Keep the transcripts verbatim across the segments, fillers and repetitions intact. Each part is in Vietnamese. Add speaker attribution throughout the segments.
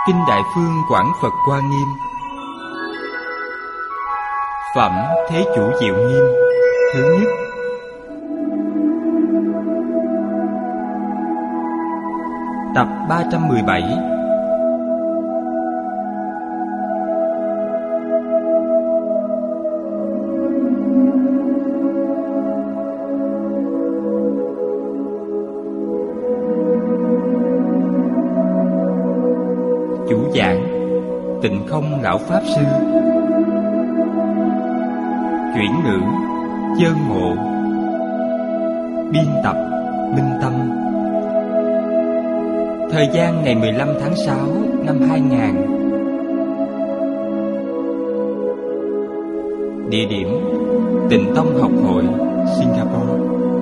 Speaker 1: Kinh Đại Phương Quảng Phật Hoa Nghiêm. Phẩm Thế Chủ Diệu Nghiêm thứ nhất. Tập ba trăm mười bảy. Chủ giảng Tịnh Không Lão Pháp Sư. Chuyển ngữ Chơn Ngộ. Biên tập Minh Tâm. Thời gian ngày mười lăm tháng sáu năm hai nghìn. Địa điểm Tịnh Tông Học Hội, Singapore.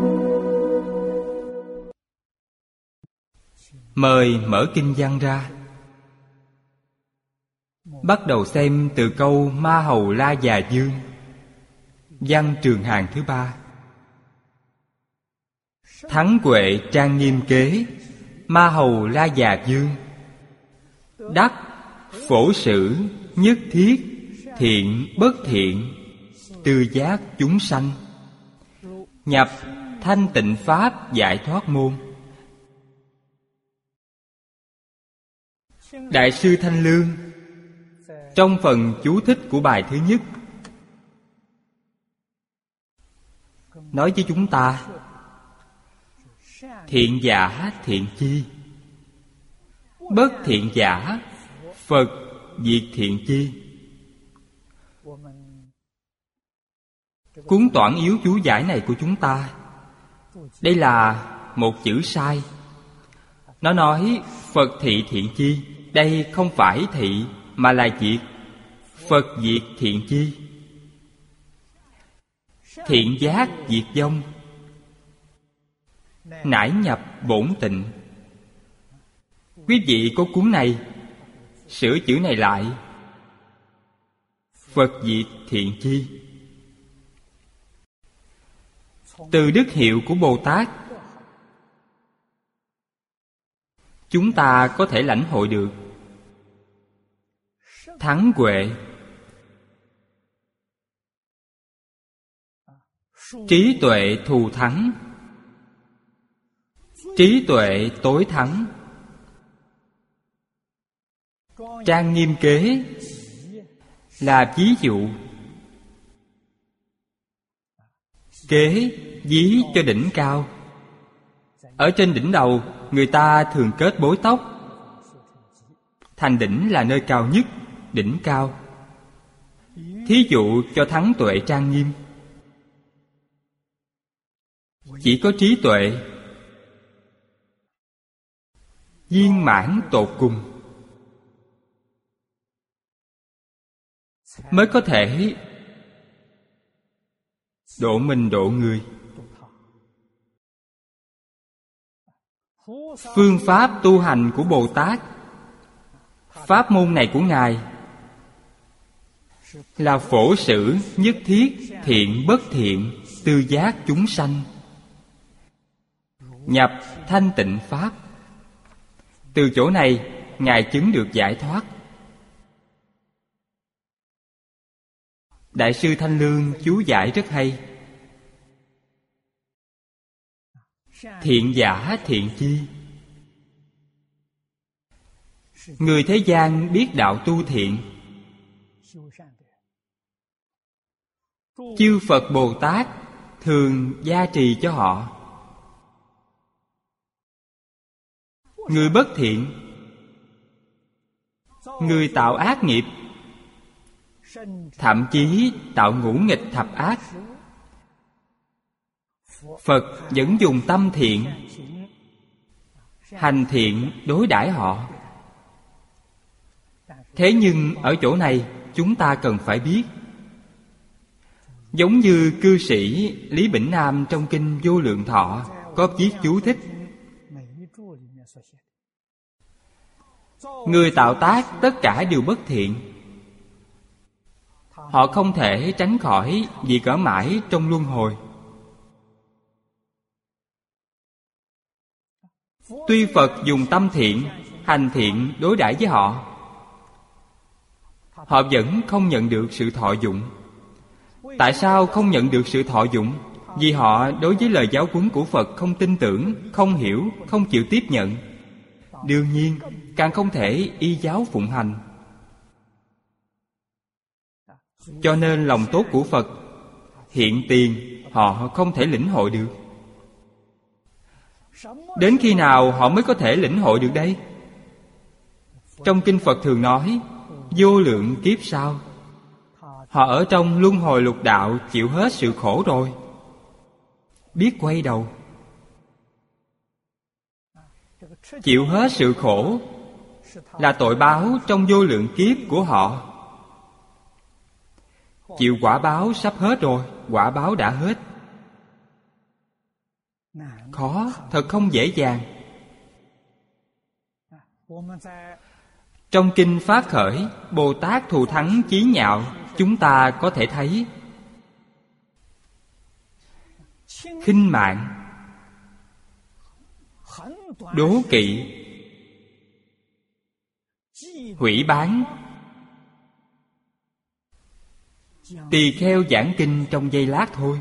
Speaker 1: Mời mở kinh văn ra. Bắt đầu xem từ câu Ma Hầu La Già Dương, văn trường hàng thứ ba. Thắng Huệ trang nghiêm kế, Ma Hầu La Già Dương. Đắc phổ sử nhất thiết, thiện bất thiện, tư giác chúng sanh. Nhập thanh tịnh pháp giải thoát môn. Đại sư Thanh Lương trong phần chú thích của bài thứ nhất nói với chúng ta: thiện giả thiện chi, bất thiện giả Phật diệt thiện chi. Cuốn toản yếu chú giải này của chúng ta, đây là một chữ sai. Nó nói Phật thị thiện chi, đây không phải thị mà là diệt. Phật diệt thiện chi, thiện giác diệt vong, nải nhập bổn tịnh. Quý vị có cuốn này, sửa chữ này lại: Phật diệt thiện chi. Từ đức hiệu của Bồ Tát, chúng ta có thể lãnh hội được thắng huệ, trí tuệ thù thắng, trí tuệ tối thắng, trang nghiêm kế là ví dụ. Kế ví cho đỉnh cao. Ở trên đỉnh đầu, người ta thường kết bối tóc. Thành đỉnh là nơi cao nhất, đỉnh cao. Thí dụ cho thắng tuệ trang nghiêm. Chỉ có trí tuệ viên mãn tột cùng mới có thể độ mình độ người. Phương pháp tu hành của Bồ Tát, pháp môn này của Ngài là phổ sử nhất thiết, thiện bất thiện, tư giác chúng sanh. Nhập thanh tịnh pháp. Từ chỗ này Ngài chứng được giải thoát. Đại sư Thanh Lương chú giải rất hay. Thiện giả thiện chi. Người thế gian biết đạo tu thiện, chư Phật Bồ Tát thường gia trì cho họ. Người bất thiện, người tạo ác nghiệp, thậm chí tạo ngũ nghịch thập ác, Phật vẫn dùng tâm thiện, hành thiện đối đãi họ. Thế nhưng ở chỗ này chúng ta cần phải biết, giống như cư sĩ Lý Bỉnh Nam trong kinh Vô Lượng Thọ có viết chú thích: người tạo tác tất cả đều bất thiện. Họ không thể tránh khỏi vì cỡ mãi trong luân hồi. Tuy Phật dùng tâm thiện, hành thiện đối đãi với họ, họ vẫn không nhận được sự thọ dụng. Tại sao không nhận được sự thọ dụng? Vì họ đối với lời giáo huấn của Phật không tin tưởng, không hiểu, không chịu tiếp nhận. Đương nhiên, càng không thể y giáo phụng hành. Cho nên lòng tốt của Phật hiện tiền họ không thể lĩnh hội được. Đến khi nào họ mới có thể lĩnh hội được đây? Trong kinh Phật thường nói vô lượng kiếp sau, họ ở trong luân hồi lục đạo chịu hết sự khổ rồi, biết quay đầu. Chịu hết sự khổ là tội báo trong vô lượng kiếp của họ. Chịu quả báo sắp hết rồi, quả báo đã hết. Khó, thật không dễ dàng. Trong kinh Pháp Khởi, Bồ Tát thù thắng chí nhạo, chúng ta có thể thấy khinh mạng, đố kỵ, hủy bán, tỳ kheo giảng kinh trong giây lát thôi.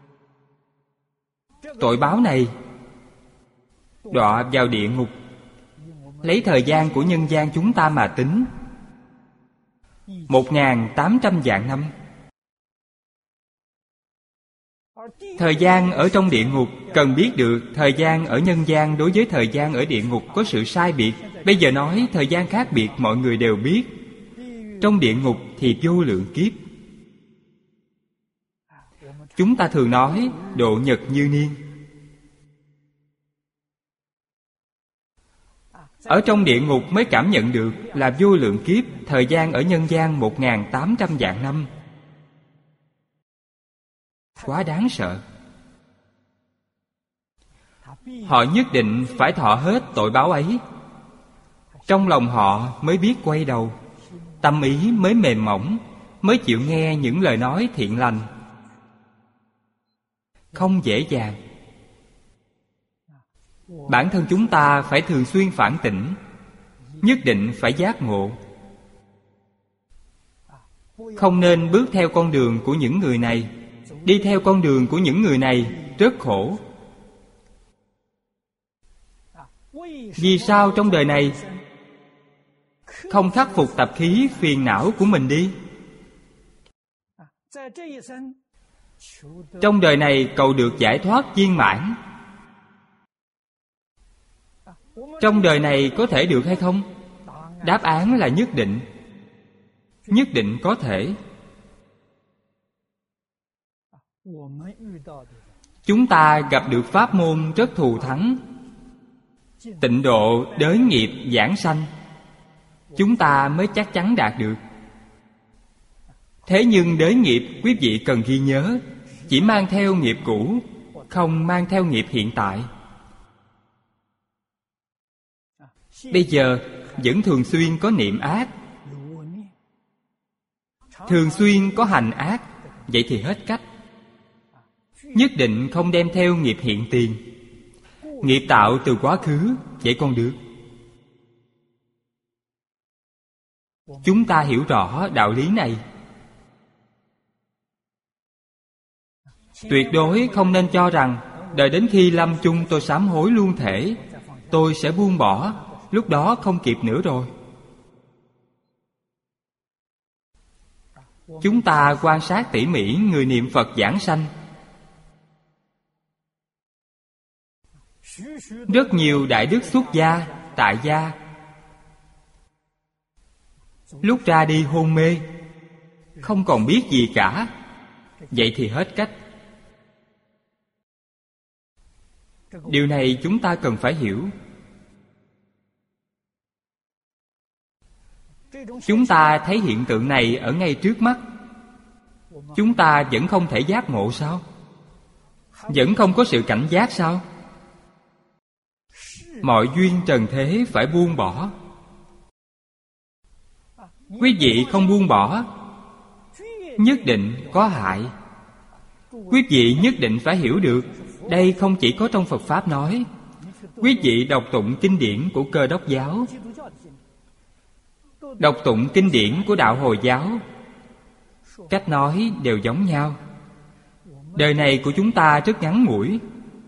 Speaker 1: Tội báo này đọa vào địa ngục. Lấy thời gian của nhân gian chúng ta mà tính, một nghìn tám trăm vạn năm. Thời gian ở trong địa ngục, cần biết được thời gian ở nhân gian đối với thời gian ở địa ngục có sự sai biệt. Bây giờ nói thời gian khác biệt mọi người đều biết. Trong địa ngục thì vô lượng kiếp. Chúng ta thường nói độ nhật như niên. Ở trong địa ngục mới cảm nhận được là vô lượng kiếp. Thời gian ở nhân gian một nghìn tám trăm vạn năm. Quá đáng sợ. Họ nhất định phải thọ hết tội báo ấy. Trong lòng họ mới biết quay đầu, tâm ý mới mềm mỏng, mới chịu nghe những lời nói thiện lành. Không dễ dàng. Bản thân chúng ta phải thường xuyên phản tỉnh, nhất định phải giác ngộ. Không nên bước theo con đường của những người này. Đi theo con đường của những người này rất khổ. Vì sao trong đời này không khắc phục tập khí phiền não của mình đi? Trong đời này cầu được giải thoát viên mãn. Trong đời này có thể được hay không? Đáp án là nhất định. Nhất định có thể. Chúng ta gặp được pháp môn rất thù thắng, tịnh độ đới nghiệp giảng sanh, chúng ta mới chắc chắn đạt được. Thế nhưng đới nghiệp quý vị cần ghi nhớ, chỉ mang theo nghiệp cũ, không mang theo nghiệp hiện tại. Bây giờ vẫn thường xuyên có niệm ác, thường xuyên có hành ác, vậy thì hết cách. Nhất định không đem theo nghiệp hiện tiền. Nghiệp tạo từ quá khứ, vậy còn được. Chúng ta hiểu rõ đạo lý này. Tuyệt đối không nên cho rằng đợi đến khi lâm chung tôi sám hối luôn thể, tôi sẽ buông bỏ, lúc đó không kịp nữa rồi. Chúng ta quan sát tỉ mỉ người niệm Phật giảng sanh. Rất nhiều đại đức xuất gia, tại gia, lúc ra đi hôn mê, không còn biết gì cả. Vậy thì hết cách. Điều này chúng ta cần phải hiểu. Chúng ta thấy hiện tượng này ở ngay trước mắt, chúng ta vẫn không thể giác ngộ sao? Vẫn không có sự cảnh giác sao? Mọi duyên trần thế phải buông bỏ. Quý vị không buông bỏ, nhất định có hại. Quý vị nhất định phải hiểu được, đây không chỉ có trong Phật Pháp nói. Quý vị đọc tụng kinh điển của Cơ Đốc giáo, đọc tụng kinh điển của đạo Hồi giáo, cách nói đều giống nhau. Đời này của chúng ta rất ngắn ngủi.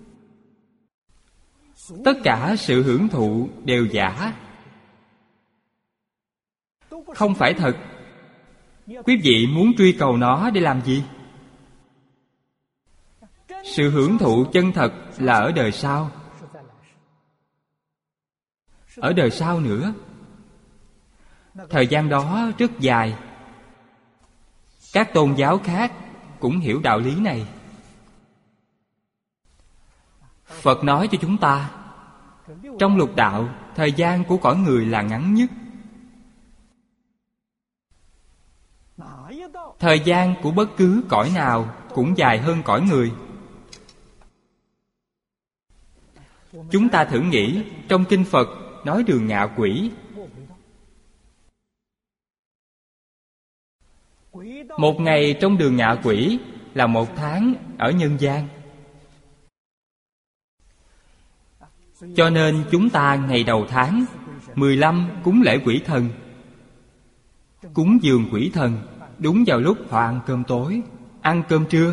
Speaker 1: Tất cả sự hưởng thụ đều giả, không phải thật. Quý vị muốn truy cầu nó để làm gì? Sự hưởng thụ chân thật là ở đời sau. Ở đời sau nữa. Thời gian đó rất dài. Các tôn giáo khác cũng hiểu đạo lý này. Phật nói cho chúng ta, trong lục đạo, thời gian của cõi người là ngắn nhất. Thời gian của bất cứ cõi nào cũng dài hơn cõi người. Chúng ta thử nghĩ, trong kinh Phật nói đường ngạ quỷ, một ngày trong đường ngạ quỷ là một tháng ở nhân gian. Cho nên chúng ta ngày đầu tháng mười lăm cúng lễ quỷ thần. Cúng dường quỷ thần đúng vào lúc họ ăn cơm tối, ăn cơm trưa.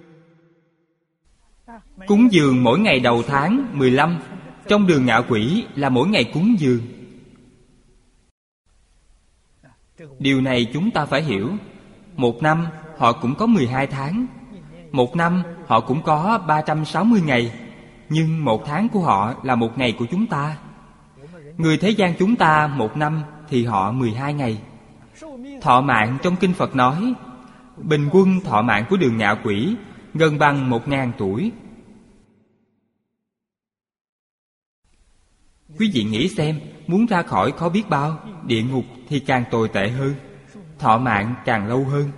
Speaker 1: Cúng dường mỗi ngày đầu tháng mười lăm trong đường ngạ quỷ là mỗi ngày cúng dường. Điều này chúng ta phải hiểu. Một năm họ cũng có mười hai tháng. Một năm họ cũng có ba trăm sáu mươi ngày. Nhưng một tháng của họ là một ngày của chúng ta. Người thế gian chúng ta một năm thì họ mười hai ngày. Thọ mạng trong kinh Phật nói, bình quân thọ mạng của đường ngạ quỷ gần bằng một ngàn tuổi. Quý vị nghĩ xem, muốn ra khỏi khó biết bao, địa ngục thì càng tồi tệ hơn, thọ mạng càng lâu hơn.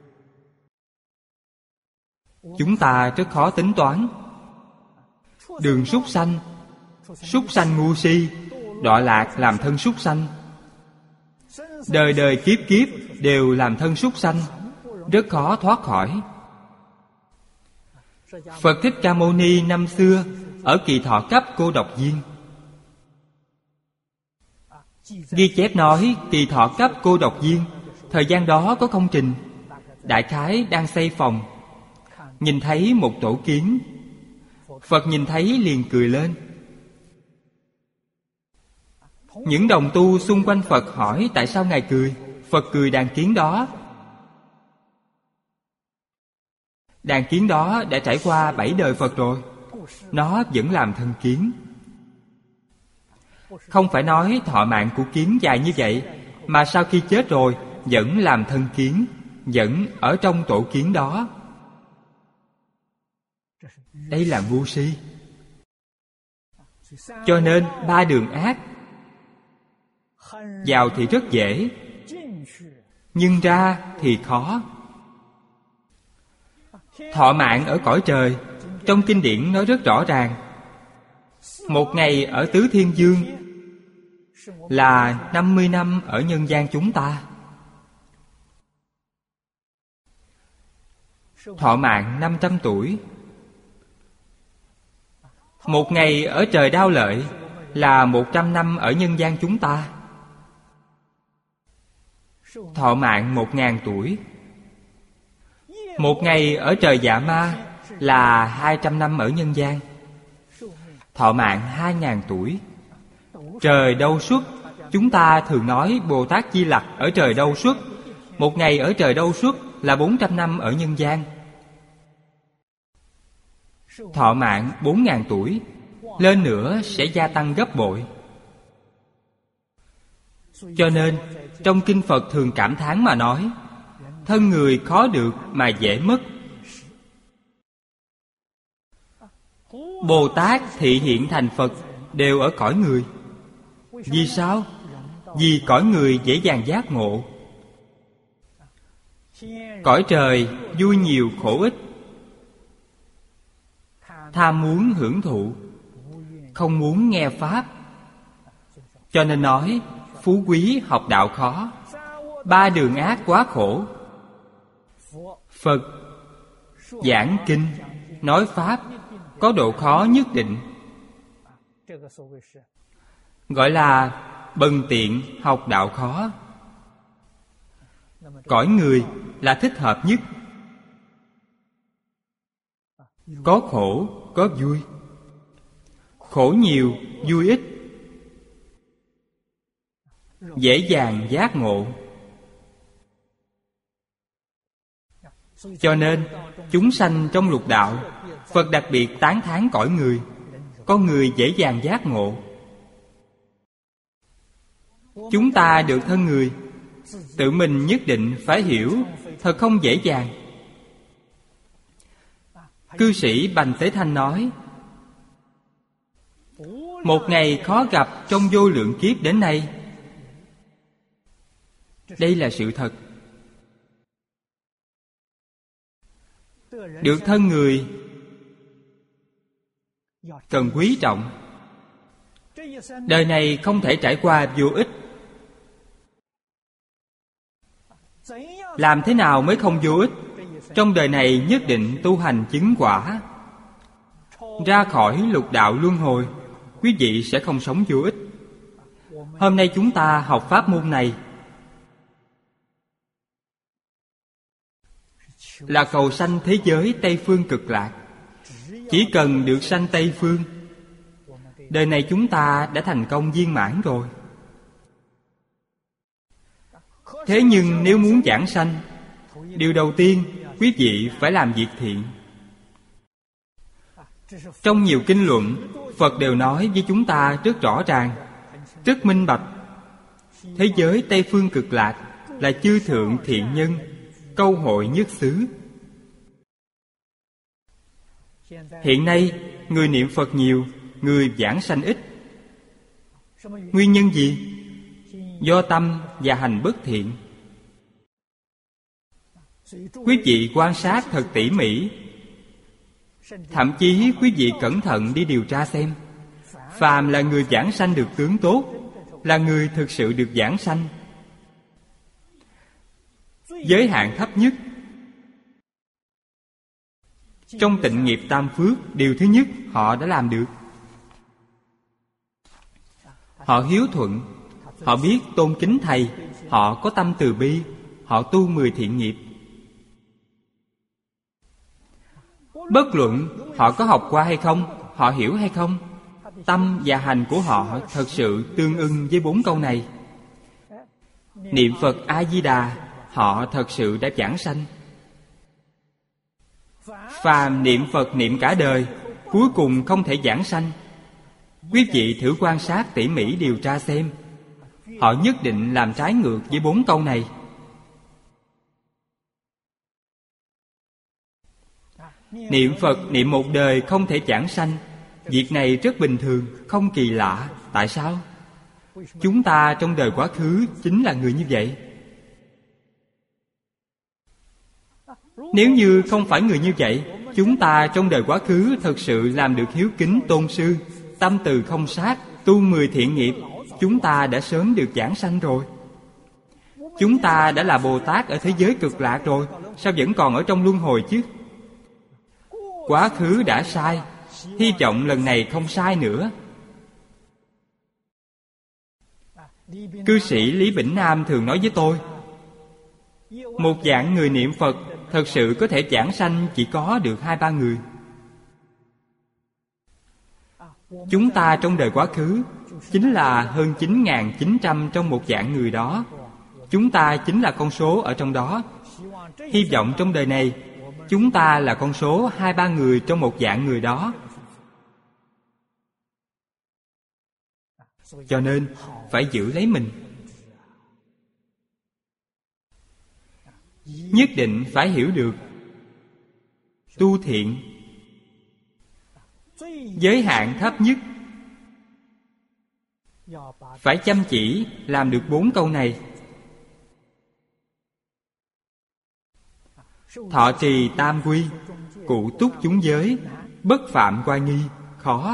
Speaker 1: Chúng ta rất khó tính toán. Đường súc sanh, súc sanh ngu si, đọa lạc làm thân súc sanh. Đời đời kiếp kiếp đều làm thân súc sanh, rất khó thoát khỏi. Phật Thích Ca Mâu Ni năm xưa ở Kỳ Thọ Cấp Cô Độc Viên, ghi chép nói Kỳ Thọ Cấp Cô Độc Viên, thời gian đó có công trình, đại khái đang xây phòng, nhìn thấy một tổ kiến. Phật nhìn thấy liền cười lên. Những đồng tu xung quanh Phật hỏi tại sao Ngài cười. Phật cười đàn kiến đó. Đàn kiến đó đã trải qua bảy đời Phật rồi, nó vẫn làm thân kiến. Không phải nói thọ mạng của kiến dài như vậy, mà sau khi chết rồi vẫn làm thân kiến, vẫn ở trong tổ kiến đó. Đây là ngu si. Cho nên ba đường ác vào thì rất dễ, nhưng ra thì khó. Thọ mạng ở cõi trời, trong kinh điển nói rất rõ ràng. Một ngày ở Tứ Thiên Dương là năm mươi năm ở nhân gian chúng ta. Thọ mạng năm trăm tuổi. Một ngày ở trời Đao Lợi là một trăm năm ở nhân gian chúng ta. Thọ mạng một ngàn tuổi. Một ngày ở trời Dạ Ma là hai trăm năm ở nhân gian. Thọ mạng hai ngàn tuổi. Trời Đâu Xuất, chúng ta thường nói Bồ Tát Di Lặc ở trời Đâu Xuất. Một ngày ở trời Đâu Xuất là bốn trăm năm ở nhân gian. Thọ mạng bốn ngàn tuổi. Lên nữa sẽ gia tăng gấp bội. Cho nên trong kinh Phật thường cảm thán mà nói, thân người khó được mà dễ mất. Bồ Tát thị hiện thành Phật đều ở cõi người. Vì sao? Vì cõi người dễ dàng giác ngộ. Cõi trời vui nhiều khổ ít, tham muốn hưởng thụ, không muốn nghe Pháp. Cho nên nói phú quý học đạo khó, ba đường ác quá khổ. Phật giảng kinh, nói Pháp có độ khó nhất định, gọi là bần tiện học đạo khó. Cõi người là thích hợp nhất. Có khổ, có vui. Khổ nhiều, vui ít. Dễ dàng giác ngộ. Cho nên chúng sanh trong lục đạo, Phật đặc biệt tán thán cõi người. Con người dễ dàng giác ngộ. Chúng ta được thân người, tự mình nhất định phải hiểu, thật không dễ dàng. Cư sĩ Bành Tế Thanh nói, một ngày khó gặp trong vô lượng kiếp đến nay. Đây là sự thật. Được thân người cần quý trọng. Đời này không thể trải qua vô ích. Làm thế nào mới không vô ích? Trong đời này nhất định tu hành chứng quả, ra khỏi lục đạo luân hồi, quý vị sẽ không sống vô ích. Hôm nay chúng ta học pháp môn này là cầu sanh thế giới Tây Phương Cực Lạc. Chỉ cần được sanh Tây Phương, đời này chúng ta đã thành công viên mãn rồi. Thế nhưng nếu muốn giảng sanh, điều đầu tiên quý vị phải làm việc thiện. Trong nhiều kinh luận, Phật đều nói với chúng ta rất rõ ràng, rất minh bạch. Thế giới Tây Phương Cực Lạc là chư thượng thiện nhân, câu hội nhất xứ. Hiện nay người niệm Phật nhiều, người giảng sanh ít. Nguyên nhân gì? Do tâm và hành bất thiện. Quý vị quan sát thật tỉ mỉ. Thậm chí quý vị cẩn thận đi điều tra xem, phàm là người giảng sanh được tướng tốt, là người thực sự được giảng sanh. Giới hạn thấp nhất trong tịnh nghiệp tam phước, điều thứ nhất họ đã làm được. Họ hiếu thuận, họ biết tôn kính thầy, họ có tâm từ bi, họ tu mười thiện nghiệp. Bất luận họ có học qua hay không, họ hiểu hay không, tâm và hành của họ thật sự tương ưng với bốn câu này. Niệm Phật A-di-đà, họ thật sự đã giảng sanh. Phàm niệm Phật niệm cả đời, cuối cùng không thể giảng sanh. Quý vị thử quan sát tỉ mỉ điều tra xem, họ nhất định làm trái ngược với bốn câu này. Niệm Phật niệm một đời không thể giảng sanh, việc này rất bình thường, không kỳ lạ. Tại sao? Chúng ta trong đời quá khứ chính là người như vậy. Nếu như không phải người như vậy, chúng ta trong đời quá khứ thật sự làm được hiếu kính tôn sư, tâm từ không sát, tu mười thiện nghiệp, chúng ta đã sớm được giảng sanh rồi. Chúng ta đã là Bồ Tát ở thế giới Cực Lạc rồi, sao vẫn còn ở trong luân hồi chứ? Quá khứ đã sai, hy vọng lần này không sai nữa. Cư sĩ Lý Bỉnh Nam thường nói với tôi, một dạng người niệm Phật thật sự có thể giảng sanh chỉ có được hai ba người. Chúng ta trong đời quá khứ chính là hơn chín nghìn chín trăm trong một dạng người đó. Chúng ta chính là con số ở trong đó. Hy vọng trong đời này chúng ta là con số hai ba người trong một dạng người đó. Cho nên phải giữ lấy mình. Nhất định phải hiểu được tu thiện giới hạn thấp nhất, phải chăm chỉ làm được bốn câu này. Thọ trì tam quy, cụ túc chúng giới, bất phạm oai nghi, khó.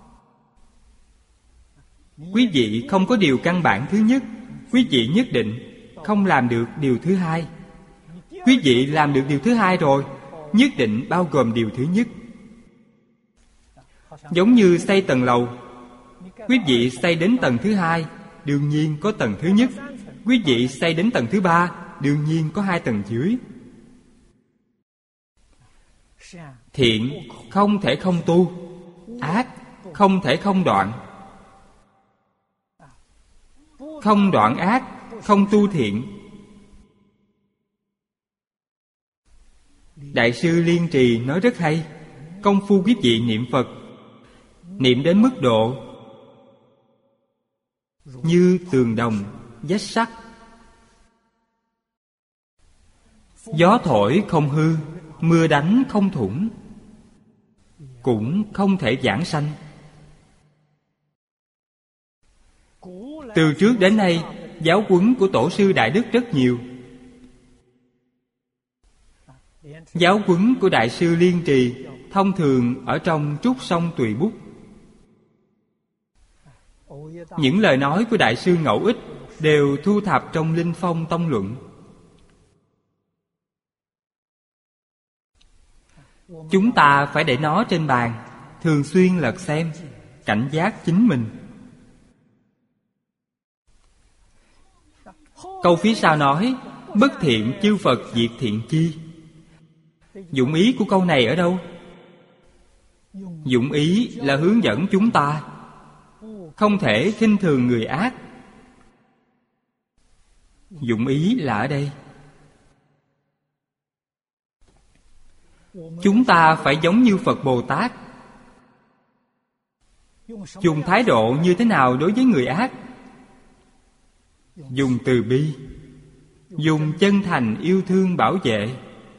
Speaker 1: Quý vị không có điều căn bản thứ nhất, quý vị nhất định không làm được điều thứ hai. Quý vị làm được điều thứ hai rồi, nhất định bao gồm điều thứ nhất. Giống như xây tầng lầu, quý vị xây đến tầng thứ hai, đương nhiên có tầng thứ nhất. Quý vị xây đến tầng thứ ba, đương nhiên có hai tầng dưới. Thiện không thể không tu, ác không thể không đoạn. Không đoạn ác, không tu thiện. Đại sư Liên Trì nói rất hay. Công phu quý vị niệm Phật, niệm đến mức độ như tường đồng, vách sắt. Gió thổi không hư, mưa đánh không thủng, cũng không thể vãng sanh. Từ trước đến nay, giáo huấn của Tổ sư Đại Đức rất nhiều. Giáo huấn của Đại sư Liên Trì thông thường ở trong Trúc Sông Tùy Bút. Những lời nói của Đại sư Ngẫu Ích đều thu thập trong Linh Phong Tông Luận. Chúng ta phải để nó trên bàn, thường xuyên lật xem, cảnh giác chính mình. Câu phía sau nói: bất thiện chư Phật diệt thiện chi. Dụng ý của câu này ở đâu? Dụng ý là hướng dẫn chúng ta không thể khinh thường người ác. Dụng ý là ở đây chúng ta phải giống như Phật Bồ Tát. Dùng thái độ như thế nào đối với người ác? Dùng từ bi, dùng chân thành yêu thương bảo vệ.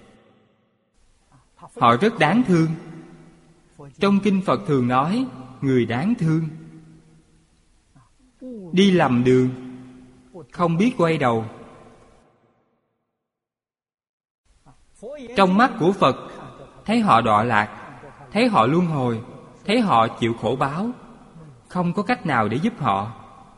Speaker 1: Họ rất đáng thương. Trong kinh Phật thường nói người đáng thương. Đi lầm đường, không biết quay đầu. Trong mắt của Phật, thấy họ đọa lạc, thấy họ luân hồi, thấy họ chịu khổ báo, không có cách nào để giúp họ.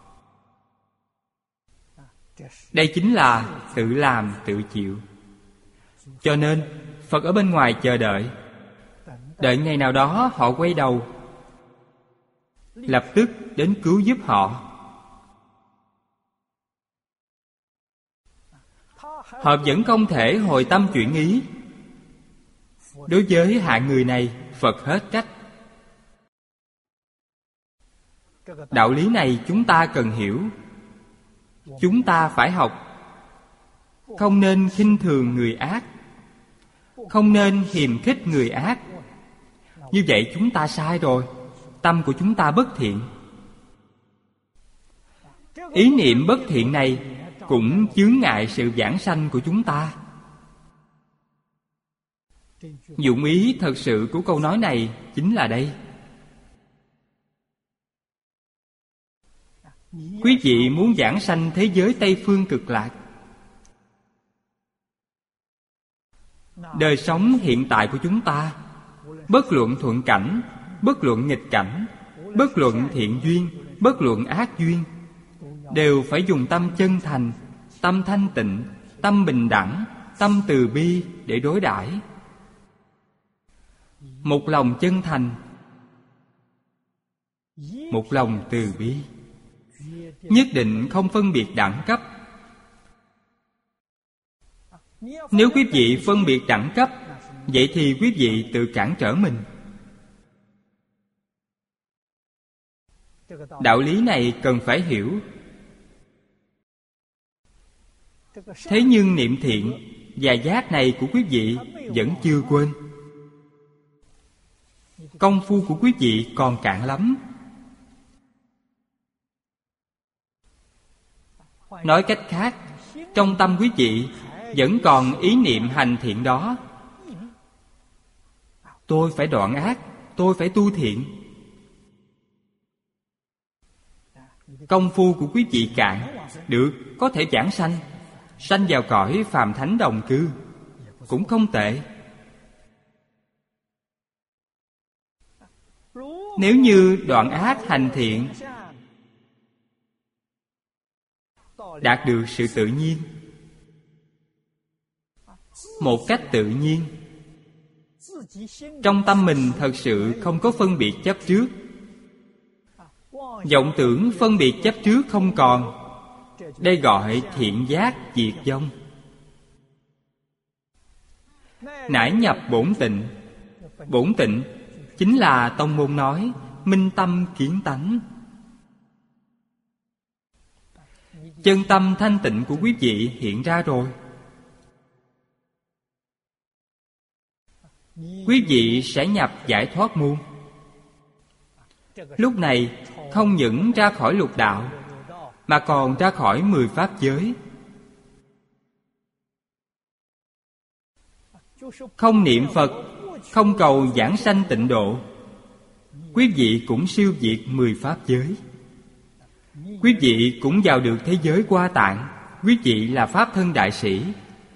Speaker 1: Đây chính là tự làm tự chịu. Cho nên Phật ở bên ngoài chờ đợi, đợi ngày nào đó họ quay đầu, lập tức đến cứu giúp họ. Họ vẫn không thể hồi tâm chuyển ý. Đối với hạng người này, Phật hết cách. Đạo lý này chúng ta cần hiểu. Chúng ta phải học. Không nên khinh thường người ác, không nên hiềm khích người ác. Như vậy chúng ta sai rồi. Tâm của chúng ta bất thiện. Ý niệm bất thiện này cũng chướng ngại sự vãng sanh của chúng ta. Dụng ý thật sự của câu nói này chính là đây. Quý vị muốn vãng sanh thế giới Tây Phương Cực Lạc, đời sống hiện tại của chúng ta, bất luận thuận cảnh, bất luận nghịch cảnh, bất luận thiện duyên, bất luận ác duyên, đều phải dùng tâm chân thành, tâm thanh tịnh, tâm bình đẳng, tâm từ bi để đối đãi. Một lòng chân thành, một lòng từ bi, nhất định không phân biệt đẳng cấp. Nếu quý vị phân biệt đẳng cấp, vậy thì quý vị tự cản trở mình. Đạo lý này cần phải hiểu. Thế nhưng niệm thiện và giác này của quý vị vẫn chưa quên. Công phu của quý vị còn cạn lắm. Nói cách khác, trong tâm quý vị vẫn còn ý niệm hành thiện đó. Tôi phải đoạn ác, tôi phải tu thiện. Công phu của quý vị cạn, được, có thể vãng sanh, sanh vào cõi phàm thánh đồng cư, cũng không tệ. Nếu như đoạn ác hành thiện, đạt được sự tự nhiên, một cách tự nhiên, trong tâm mình thật sự không có phân biệt chấp trước, vọng tưởng phân biệt chấp trước không còn, đây gọi thiện giác diệt vong. nải nhập bổn tịnh. Bổn tịnh chính là tông môn nói minh tâm kiến tánh. Chân tâm thanh tịnh của quý vị hiện ra rồi. Quý vị sẽ nhập giải thoát môn. Lúc này không những ra khỏi lục đạo, mà còn ra khỏi mười pháp giới. Không niệm Phật, không cầu giảng sanh tịnh độ, quý vị cũng siêu diệt mười pháp giới. Quý vị cũng vào được thế giới Hoa Tạng. Quý vị là pháp thân đại sĩ.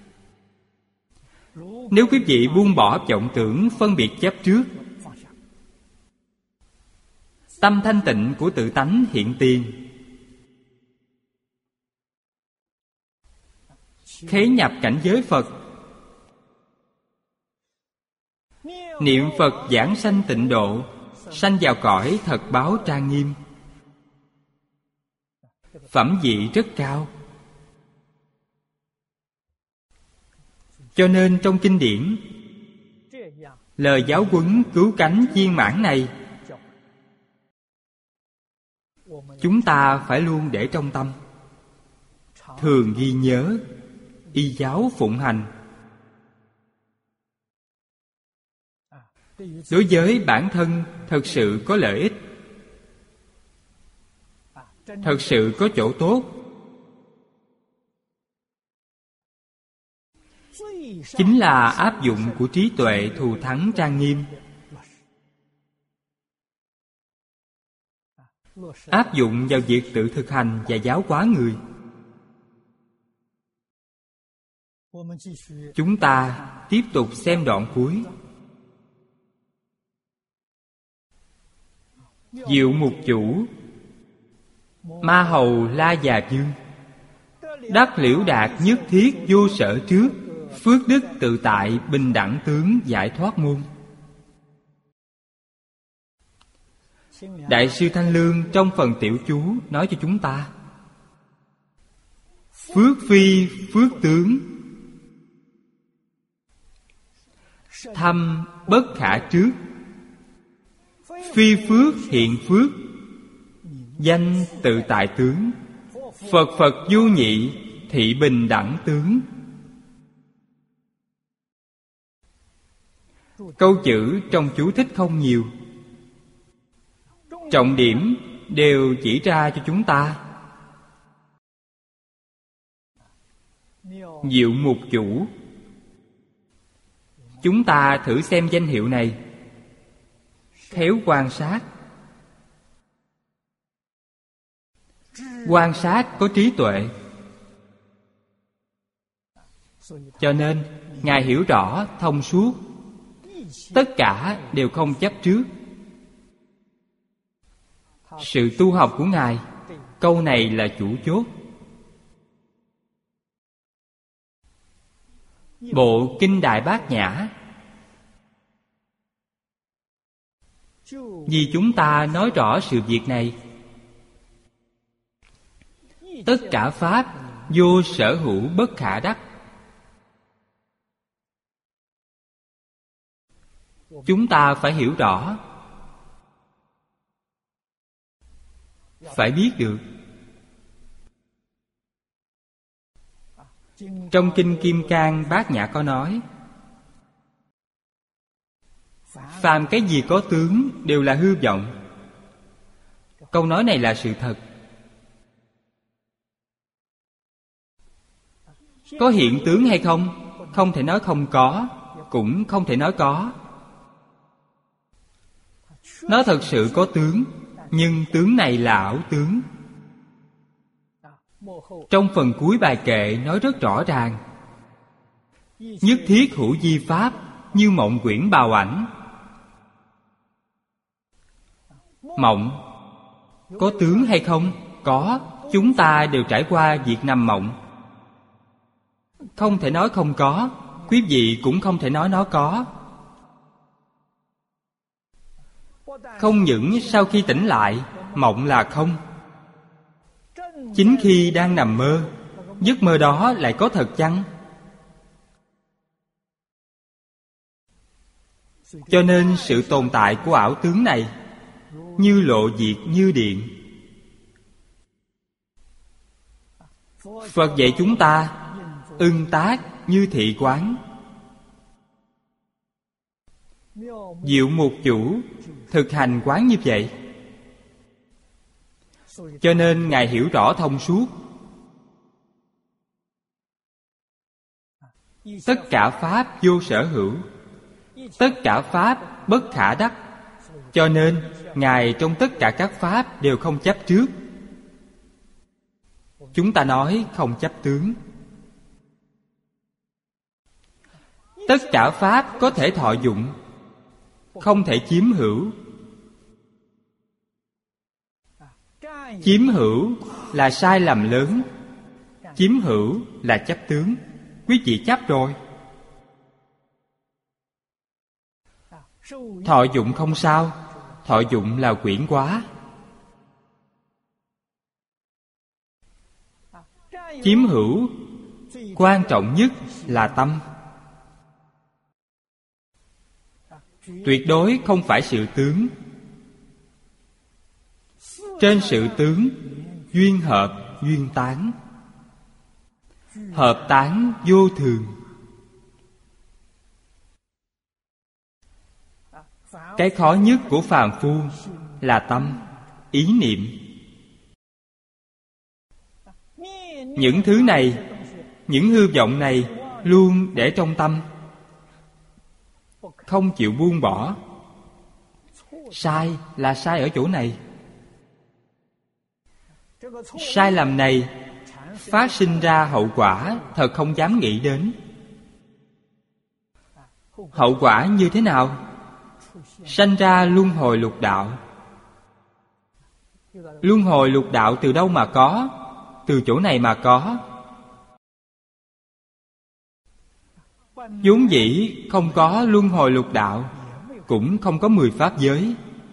Speaker 1: Nếu quý vị buông bỏ vọng tưởng phân biệt chấp trước, tâm thanh tịnh của tự tánh hiện tiền, khế nhập cảnh giới Phật, niệm Phật giảng sanh tịnh độ, sanh vào cõi thật báo trang nghiêm, phẩm vị rất cao. Cho nên trong kinh điển, lời giáo huấn cứu cánh viên mãn này, chúng ta phải luôn để trong tâm, thường ghi nhớ, y giáo phụng hành. Đối với bản thân thật sự có lợi ích, thật sự có chỗ tốt. Chính là áp dụng của trí tuệ thù thắng trang nghiêm. Áp dụng vào việc tự thực hành và giáo hóa người. Chúng ta tiếp tục xem đoạn cuối. Diệu mục chủ, Ma Hầu La Già Dương, đắc liễu đạt nhất thiết vô sở trước, phước đức tự tại bình đẳng tướng giải thoát môn. Đại sư Thanh Lương trong phần tiểu chú nói cho chúng ta: phước phi phước tướng, thâm bất khả trước. Phi phước hiện phước, danh tự tại tướng. Phật Phật vô nhị, thị bình đẳng tướng. Câu chữ trong chú thích không nhiều, trọng điểm đều chỉ ra cho chúng ta. Diệu mục chủ. Chúng ta thử xem danh hiệu này, khéo quan sát. Quan sát có trí tuệ. Cho nên Ngài hiểu rõ, thông suốt, tất cả đều không chấp trước. Sự tu học của Ngài, câu này là chủ chốt. Bộ Kinh Đại Bát Nhã, vì chúng ta nói rõ sự việc này. Tất cả pháp vô sở hữu bất khả đắc. Chúng ta phải hiểu rõ, phải biết được. Trong Kinh Kim Cang Bát Nhã có nói: phàm cái gì có tướng đều là hư vọng. Câu nói này là sự thật. Có hiện tướng hay không? Không thể nói không có, cũng không thể nói có. Nó thật sự có tướng, nhưng tướng này là ảo tướng. Trong phần cuối bài kệ nói rất rõ ràng: nhất thiết hữu di pháp, như mộng quyển bào ảnh. Mộng có tướng hay không? Có. Chúng ta đều trải qua việc nằm mộng. Không thể nói không có, quý vị cũng không thể nói nó có. Không những sau khi tỉnh lại, mộng là không. Chính khi đang nằm mơ, giấc mơ đó lại có thật chăng? Cho nên sự tồn tại của ảo tướng này như lộ diệt như điện. Phật dạy chúng ta ưng tác như thị quán. Diệu Mục Chủ thực hành quán như vậy. Cho nên Ngài hiểu rõ thông suốt. Tất cả pháp vô sở hữu, tất cả pháp bất khả đắc. Cho nên Ngài trong tất cả các pháp đều không chấp trước. Chúng ta nói không chấp tướng. Tất cả pháp có thể thọ dụng, không thể chiếm hữu. Chiếm hữu là sai lầm lớn. Chiếm hữu là chấp tướng. Quý vị chấp rồi. Thọ dụng không sao. Thọ dụng là quyển quá. Chiếm hữu quan trọng nhất là tâm. Tuyệt đối không phải sự tướng. Trên sự tướng, duyên hợp, duyên tán. Hợp tán vô thường. Cái khó nhất của phàm phu là tâm, ý niệm. Những thứ này, những hư vọng này luôn để trong tâm, không chịu buông bỏ. Sai là sai ở chỗ này. Sai lầm này phát sinh ra hậu quả thật không dám nghĩ đến. Hậu quả như thế nào? Sanh ra luân hồi lục đạo. Luân hồi lục đạo từ đâu mà có? Từ chỗ này mà có. Vốn dĩ không có luân hồi lục đạo, cũng không có mười pháp giới.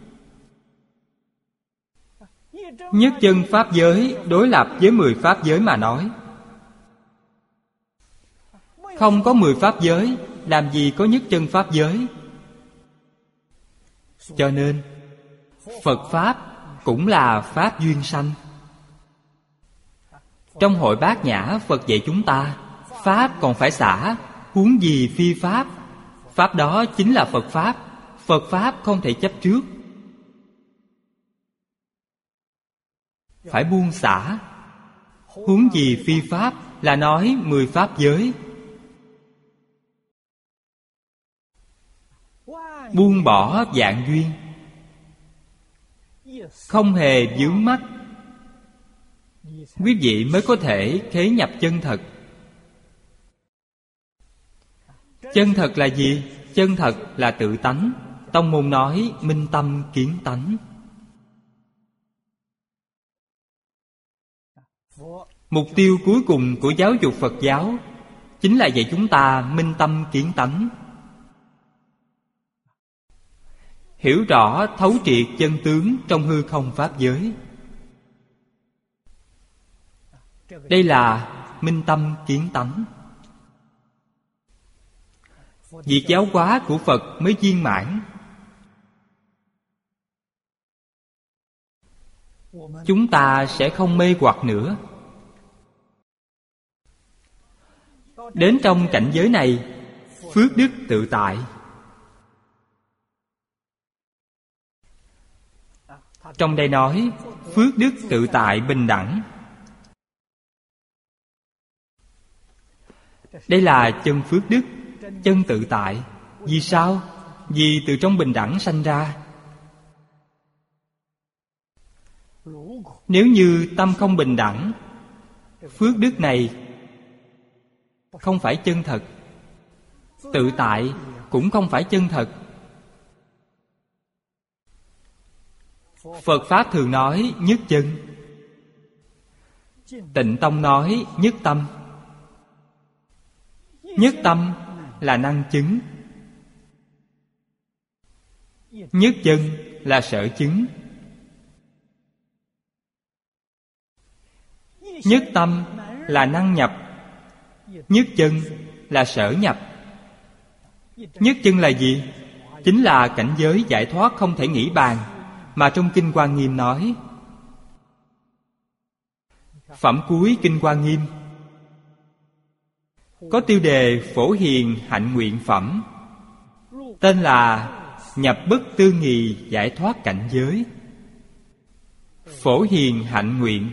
Speaker 1: Nhất chân pháp giới đối lập với mười pháp giới mà nói. Không có mười pháp giới, làm gì có nhất chân pháp giới? Cho nên Phật Pháp cũng là Pháp duyên sanh. Trong hội Bát Nhã, Phật dạy chúng ta Pháp còn phải xả, huống gì phi Pháp. Pháp đó chính là Phật Pháp. Phật Pháp không thể chấp trước. Phải buông xả. Huống gì phi Pháp là nói mười Pháp giới. Buông bỏ vạn duyên, không hề vướng mắc, quý vị mới có thể khế nhập chân thật. Chân thật là gì? Chân thật là tự tánh. Tông môn nói minh tâm kiến tánh. Mục tiêu cuối cùng của giáo dục Phật giáo chính là dạy chúng ta minh tâm kiến tánh. Hiểu rõ thấu triệt chân tướng trong hư không pháp giới. Đây là minh tâm kiến tánh. Việc giáo hóa của Phật mới viên mãn. Chúng ta sẽ không mê hoặc nữa. Đến trong cảnh giới này, phước đức tự tại. Trong đây nói phước đức tự tại bình đẳng. Đây là chân phước đức, chân tự tại. Vì sao? Vì từ trong bình đẳng sanh ra. Nếu như tâm không bình đẳng, phước đức này không phải chân thật, tự tại cũng không phải chân thật. Phật Pháp thường nói nhất chân, Tịnh Tông nói nhất tâm. Nhất tâm là năng chứng, nhất chân là sở chứng. Nhất tâm là năng nhập, nhất chân là sở nhập. Nhất chân là gì? chính là cảnh giới giải thoát không thể nghĩ bàn, mà trong Kinh Hoa Nghiêm nói. Phẩm cuối Kinh Hoa Nghiêm có tiêu đề Phổ Hiền Hạnh Nguyện Phẩm, tên là Nhập Bất Tư Nghì Giải Thoát Cảnh Giới. Phổ Hiền Hạnh Nguyện.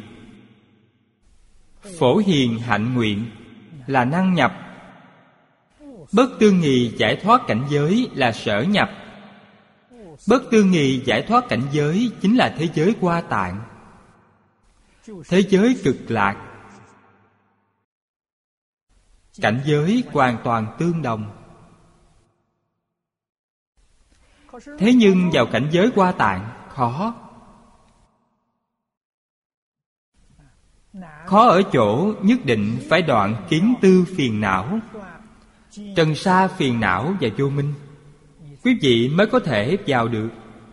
Speaker 1: Phổ Hiền Hạnh Nguyện là năng nhập, Bất Tư Nghì Giải Thoát Cảnh Giới là sở nhập. Bất Tư Nghì Giải Thoát Cảnh Giới chính là thế giới Hoa Tạng, thế giới Cực Lạc. Cảnh giới hoàn toàn tương đồng. Thế nhưng vào cảnh giới Hoa Tạng khó. Khó ở chỗ nhất định phải đoạn kiến tư phiền não, trần sa phiền não và vô minh, quý vị mới có thể vào được.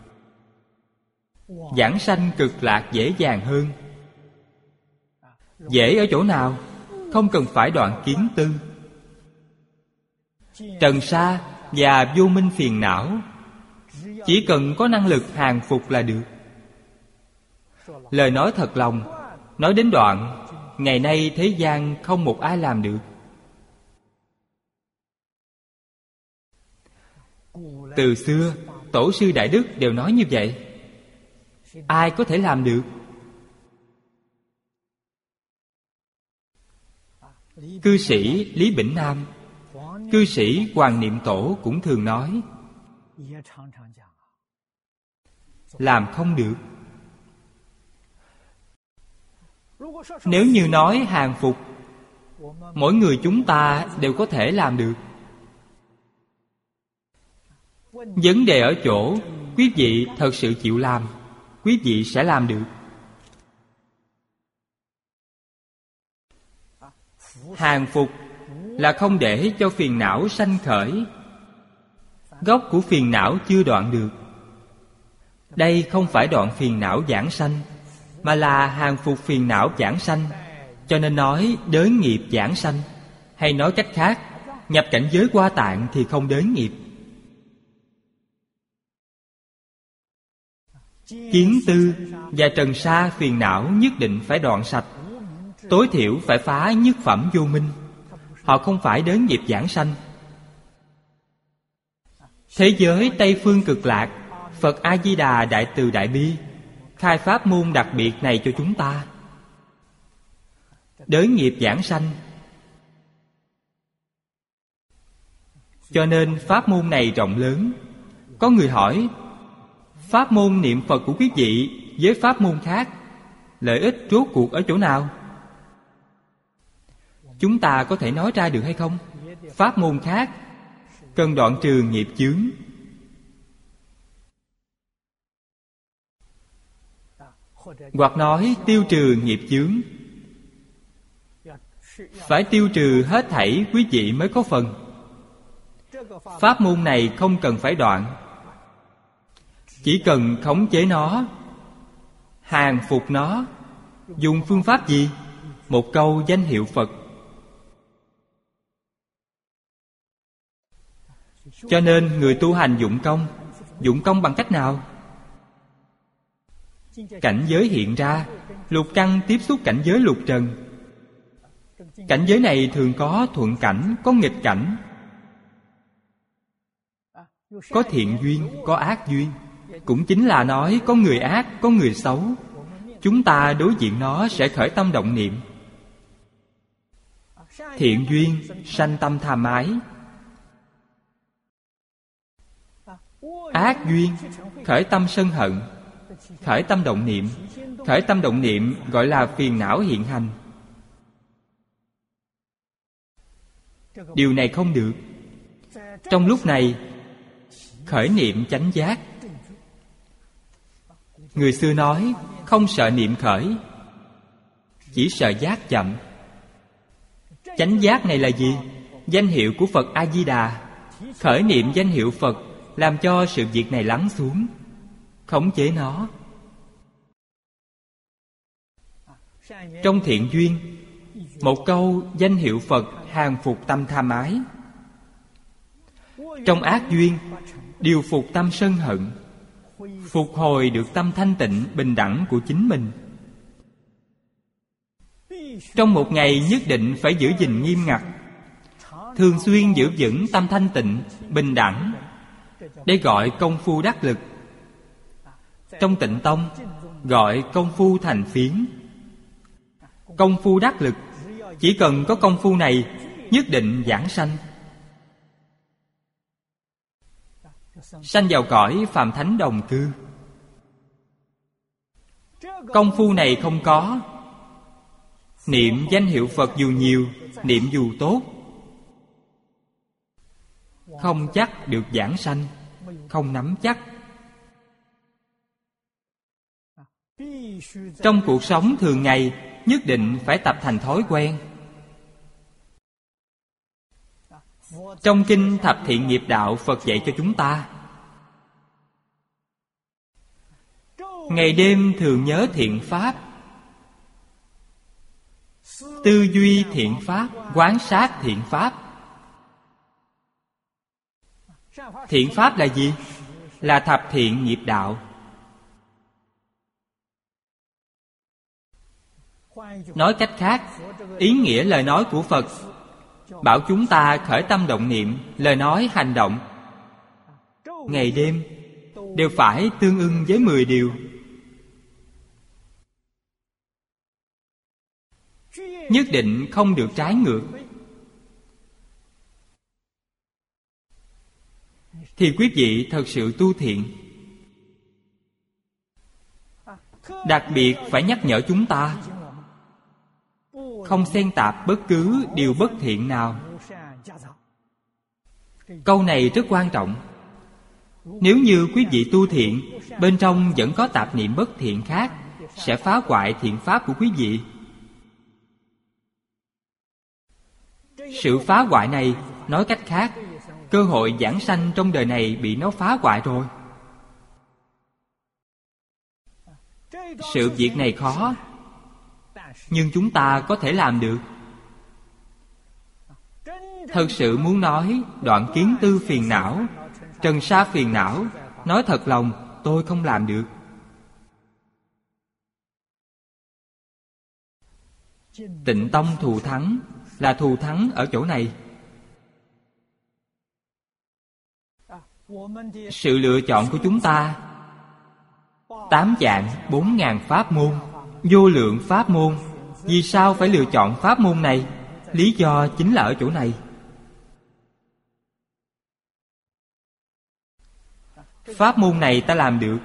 Speaker 1: Giảng sanh Cực Lạc dễ dàng hơn. Dễ ở chỗ nào? Không cần phải đoạn kiến tư. Trần sa và vô minh phiền não, chỉ cần có năng lực hàng phục là được. Lời nói thật lòng, nói đến đoạn, ngày nay thế gian không một ai làm được. Từ xưa, tổ sư Đại Đức đều nói như vậy. Ai có thể làm được? Cư sĩ Lý Bỉnh Nam, cư sĩ Hoàng Niệm Tổ cũng thường nói, làm không được. Nếu như nói hàng phục, mỗi người chúng ta đều có thể làm được. Vấn đề ở chỗ quý vị thật sự chịu làm, quý vị sẽ làm được. Hàng phục là không để cho phiền não sanh khởi. Gốc của phiền não chưa đoạn được. Đây không phải đoạn phiền não giảng sanh, mà là hàng phục phiền não giảng sanh. Cho nên nói đới nghiệp giảng sanh. Hay nói cách khác, nhập cảnh giới Hoa Tạng thì không đới nghiệp. Kiến tư và trần sa phiền não nhất định phải đoạn sạch. Tối thiểu phải phá nhất phẩm vô minh. Họ không phải đới nghiệp giảng sanh. Thế giới Tây Phương Cực Lạc, Phật A-di-đà Đại Từ Đại Bi khai pháp môn đặc biệt này cho chúng ta. Đới nghiệp giảng sanh. Cho nên pháp môn này rộng lớn. Có người hỏi, pháp môn niệm Phật của quý vị với pháp môn khác, lợi ích rốt cuộc ở chỗ nào? Chúng ta có thể nói ra được hay không? Pháp môn khác cần đoạn trừ nghiệp chướng. Hoặc nói tiêu trừ nghiệp chướng. Phải tiêu trừ hết thảy quý vị mới có phần. Pháp môn này không cần phải đoạn, chỉ cần khống chế nó, hàng phục nó. Dùng phương pháp gì? Một câu danh hiệu Phật. Cho nên người tu hành dụng công. Dụng công bằng cách nào? Cảnh giới hiện ra, lục căn tiếp xúc cảnh giới lục trần. Cảnh giới này thường có thuận cảnh, có nghịch cảnh, có thiện duyên, có ác duyên. Cũng chính là nói có người ác, có người xấu. Chúng ta đối diện nó sẽ khởi tâm động niệm. Thiện duyên sanh tâm tham ái, ác duyên khởi tâm sân hận, khởi tâm động niệm. Khởi tâm động niệm gọi là phiền não hiện hành. Điều này không được. Trong lúc này khởi niệm chánh giác. Người xưa nói không sợ niệm khởi, chỉ sợ giác chậm. Chánh giác này là gì? Danh hiệu của Phật A-di-đà. Khởi niệm danh hiệu Phật làm cho sự việc này lắng xuống, khống chế nó. Trong thiện duyên, một câu danh hiệu Phật hàng phục tâm tham ái. Trong ác duyên, điều phục tâm sân hận, phục hồi được tâm thanh tịnh bình đẳng của chính mình. Trong một ngày nhất định phải giữ gìn nghiêm ngặt, thường xuyên giữ vững tâm thanh tịnh bình đẳng. Đây gọi công phu đắc lực. Trong Tịnh Tông gọi công phu thành phiến. Công phu đắc lực, chỉ cần có công phu này nhất định giảng sanh. Sanh vào cõi phàm thánh đồng cư. Công phu này không có, niệm danh hiệu Phật dù nhiều, niệm dù tốt, không chắc được giảng sanh, không nắm chắc. Trong cuộc sống thường ngày nhất định phải tập thành thói quen. Trong kinh Thập Thiện Nghiệp Đạo, Phật dạy cho chúng ta ngày đêm thường nhớ thiện pháp, tư duy thiện pháp, quán sát thiện pháp. Thiện pháp là gì? Là thập thiện nghiệp đạo. Nói cách khác, ý nghĩa lời nói của Phật bảo chúng ta khởi tâm động niệm, lời nói hành động ngày đêm đều phải tương ưng với mười điều. Nhất định không được trái ngược. Thì quý vị thật sự tu thiện. Đặc biệt phải nhắc nhở chúng ta không xen tạp bất cứ điều bất thiện nào. Câu này rất quan trọng. Nếu như quý vị tu thiện, bên trong vẫn có tạp niệm bất thiện khác, sẽ phá hoại thiện pháp của quý vị. Sự phá hoại này, nói cách khác, cơ hội giảng sanh trong đời này bị nó phá hoại rồi. Sự việc này khó, nhưng chúng ta có thể làm được. Thật sự muốn nói đoạn kiến tư phiền não, trần sa phiền não, nói thật lòng tôi không làm được. Tịnh Tông thù thắng là thù thắng ở chỗ này. Sự lựa chọn của chúng ta tám vạn bốn ngàn pháp môn, vô lượng pháp môn. Vì sao phải lựa chọn pháp môn này? Lý do chính là ở chỗ này. Pháp môn này ta làm được,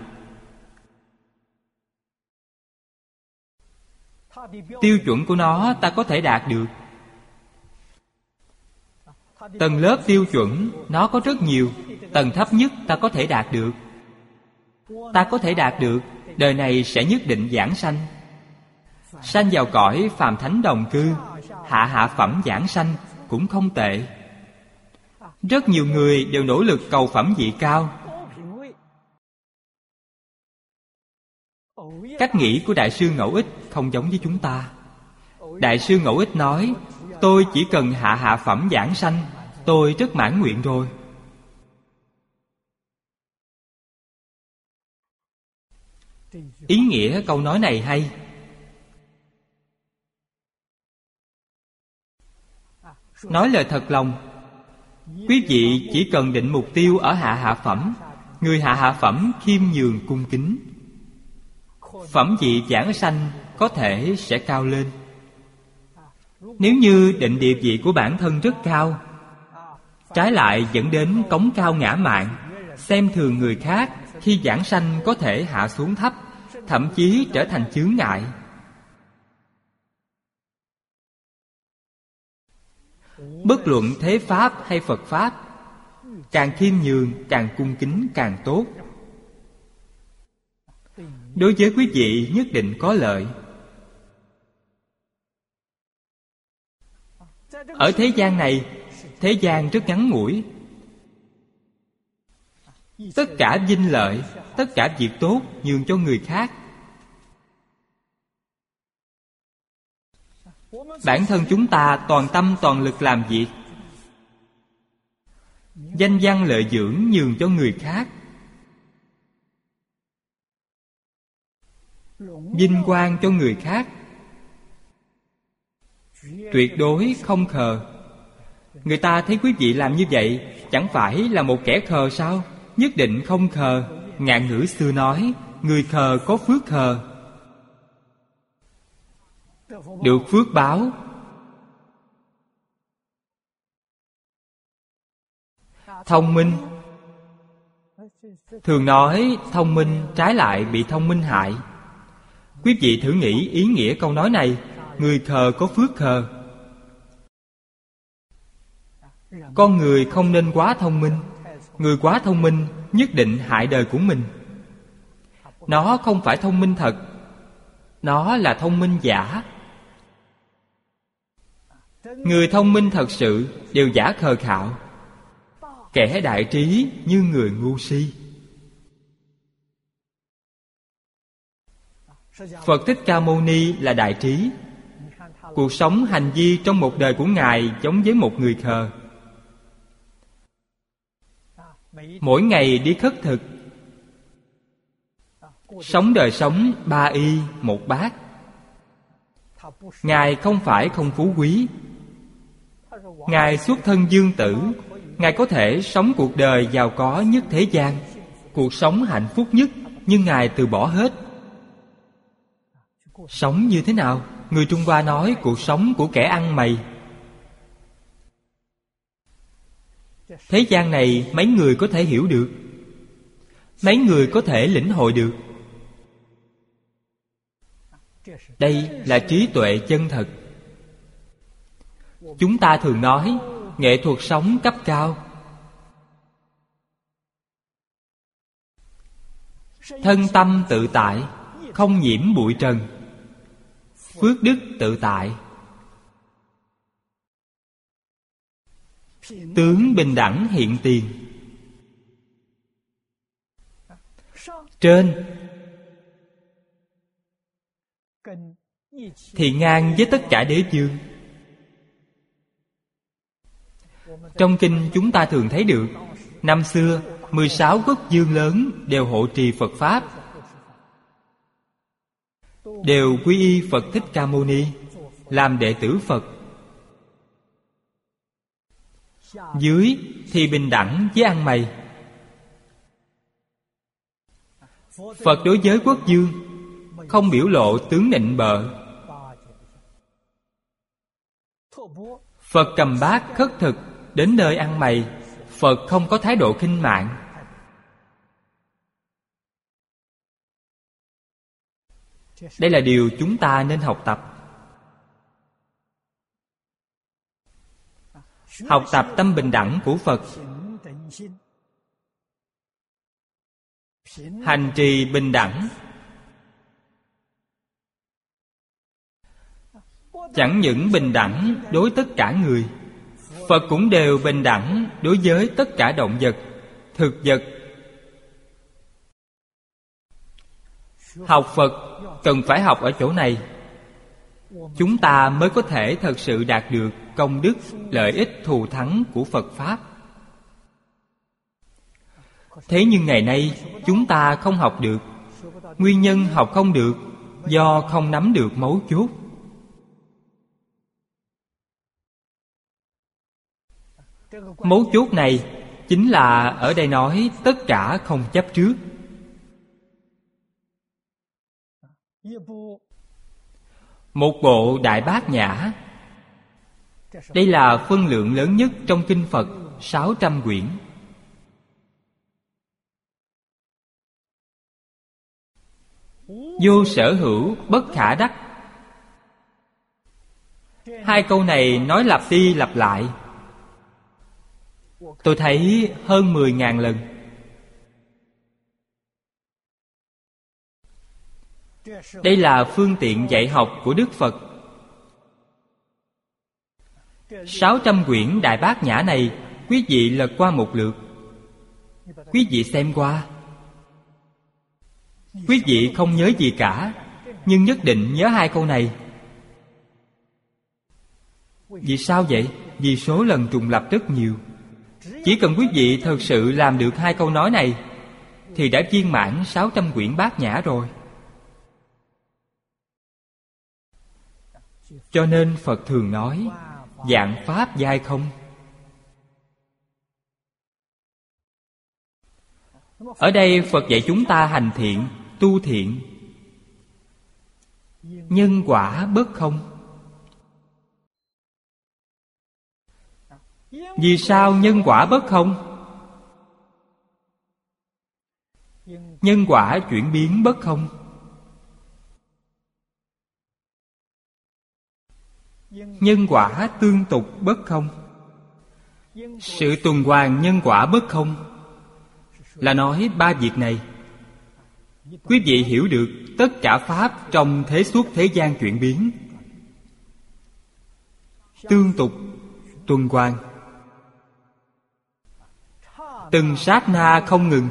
Speaker 1: tiêu chuẩn của nó ta có thể đạt được. Tầng lớp tiêu chuẩn nó có rất nhiều. Tầng thấp nhất ta có thể đạt được. Ta có thể đạt được, đời này sẽ nhất định giảng sanh. Sanh vào cõi phàm thánh đồng cư, hạ hạ phẩm giảng sanh cũng không tệ. Rất nhiều người đều nỗ lực cầu phẩm vị cao. Cách nghĩ của Đại sư Ngẫu Ích không giống với chúng ta. Đại sư Ngẫu Ích nói, tôi chỉ cần hạ hạ phẩm giảng sanh, tôi rất mãn nguyện rồi. Ý nghĩa câu nói này hay. Nói lời thật lòng, quý vị chỉ cần định mục tiêu ở hạ hạ phẩm. Người hạ hạ phẩm khiêm nhường cung kính, phẩm vị giảng sanh có thể sẽ cao lên. Nếu như định địa vị của bản thân rất cao, trái lại dẫn đến cống cao ngã mạn, xem thường người khác, khi giảng sanh có thể hạ xuống thấp, thậm chí trở thành chướng ngại. Bất luận thế pháp hay Phật pháp, càng khiêm nhường, càng cung kính càng tốt. Đối với quý vị nhất định có lợi. Ở thế gian này, thế gian rất ngắn ngủi. Tất cả vinh lợi, tất cả việc tốt nhường cho người khác. Bản thân chúng ta toàn tâm toàn lực làm việc, danh văn lợi dưỡng nhường cho người khác, vinh quang cho người khác, tuyệt đối không khờ. Người ta thấy quý vị làm như vậy, chẳng phải là một kẻ khờ sao? Nhất định không khờ. Ngạn ngữ xưa nói, người khờ có phước khờ, được phước báo. Thông minh, thường nói thông minh trái lại bị thông minh hại. Quý vị thử nghĩ ý nghĩa câu nói này, người khờ có phước khờ. Con người không nên quá thông minh. Người quá thông minh nhất định hại đời của mình. Nó không phải thông minh thật, nó là thông minh giả. Người thông minh thật sự đều giả khờ khạo, kẻ đại trí như người ngu si. Phật Thích Ca Mâu Ni là đại trí. Cuộc sống hành vi trong một đời của Ngài giống với một người khờ. Mỗi ngày đi khất thực, sống đời sống ba y một bát. Ngài không phải không phú quý. Ngài xuất thân dương tử, Ngài có thể sống cuộc đời giàu có nhất thế gian, cuộc sống hạnh phúc nhất, nhưng Ngài từ bỏ hết. Sống như thế nào? Người Trung Hoa nói cuộc sống của kẻ ăn mày. Thế gian này mấy người có thể hiểu được, mấy người có thể lĩnh hội được. Đây là trí tuệ chân thật. Chúng ta thường nói nghệ thuật sống cấp cao. Thân tâm tự tại, không nhiễm bụi trần. Phước đức tự tại, tướng bình đẳng hiện tiền. Trên thì ngang với tất cả đế vương. Trong kinh chúng ta thường thấy được, năm xưa mười sáu quốc vương lớn đều hộ trì Phật Pháp, đều quy y Phật Thích Ca Mâu Ni, làm đệ tử Phật. Dưới thì bình đẳng với ăn mày. Phật đối với quốc vương không biểu lộ tướng nịnh bợ. Phật cầm bát khất thực, đến nơi ăn mày, Phật không có thái độ khinh mạn. Đây là điều chúng ta nên học tập. Học tập tâm bình đẳng của Phật, hành trì bình đẳng. Chẳng những bình đẳng đối tất cả người, Phật cũng đều bình đẳng đối với tất cả động vật, thực vật. Học Phật cần phải học ở chỗ này, chúng ta mới có thể thật sự đạt được công đức, lợi ích thù thắng của Phật Pháp. Thế nhưng ngày nay chúng ta không học được. Nguyên nhân học không được do không nắm được mấu chốt. Mấu chốt này chính là ở đây nói tất cả không chấp trước. Một bộ Đại Bát Nhã, đây là phân lượng lớn nhất trong kinh Phật sáu trăm quyển. Vô sở hữu bất khả đắc. Hai câu này nói lặp đi lặp lại, tôi thấy hơn mười ngàn lần. Đây là phương tiện dạy học của Đức Phật. Sáu trăm quyển Đại Bát Nhã này, quý vị lật qua một lượt, quý vị xem qua, quý vị không nhớ gì cả, nhưng nhất định nhớ hai câu này. Vì sao vậy? Vì số lần trùng lặp rất nhiều. Chỉ cần quý vị thật sự làm được hai câu nói này thì đã viên mãn sáu trăm quyển Bát Nhã rồi. Cho nên Phật thường nói vạn pháp giai không. Ở đây Phật dạy chúng ta hành thiện, tu thiện. Nhân quả bất không. Vì sao nhân quả bất không? Nhân quả chuyển biến bất không. Nhân quả tương tục bất không. Sự tuần hoàn nhân quả bất không là nói ba việc này. Quý vị hiểu được tất cả pháp trong thế suốt thế gian chuyển biến, tương tục, tuần hoàn, từng sát na không ngừng.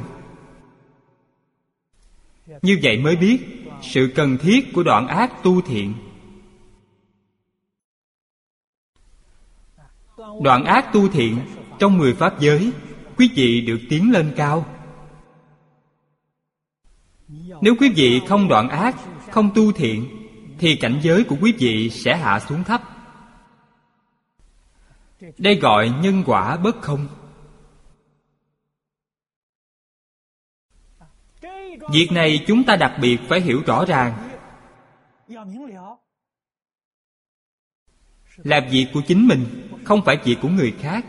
Speaker 1: Như vậy mới biết sự cần thiết của đoạn ác tu thiện. Đoạn ác tu thiện trong mười pháp giới, quý vị được tiến lên cao. Nếu quý vị không đoạn ác, không tu thiện, thì cảnh giới của quý vị sẽ hạ xuống thấp. Đây gọi nhân quả bất không. Việc này chúng ta đặc biệt phải hiểu rõ ràng. Là việc của chính mình, không phải việc của người khác.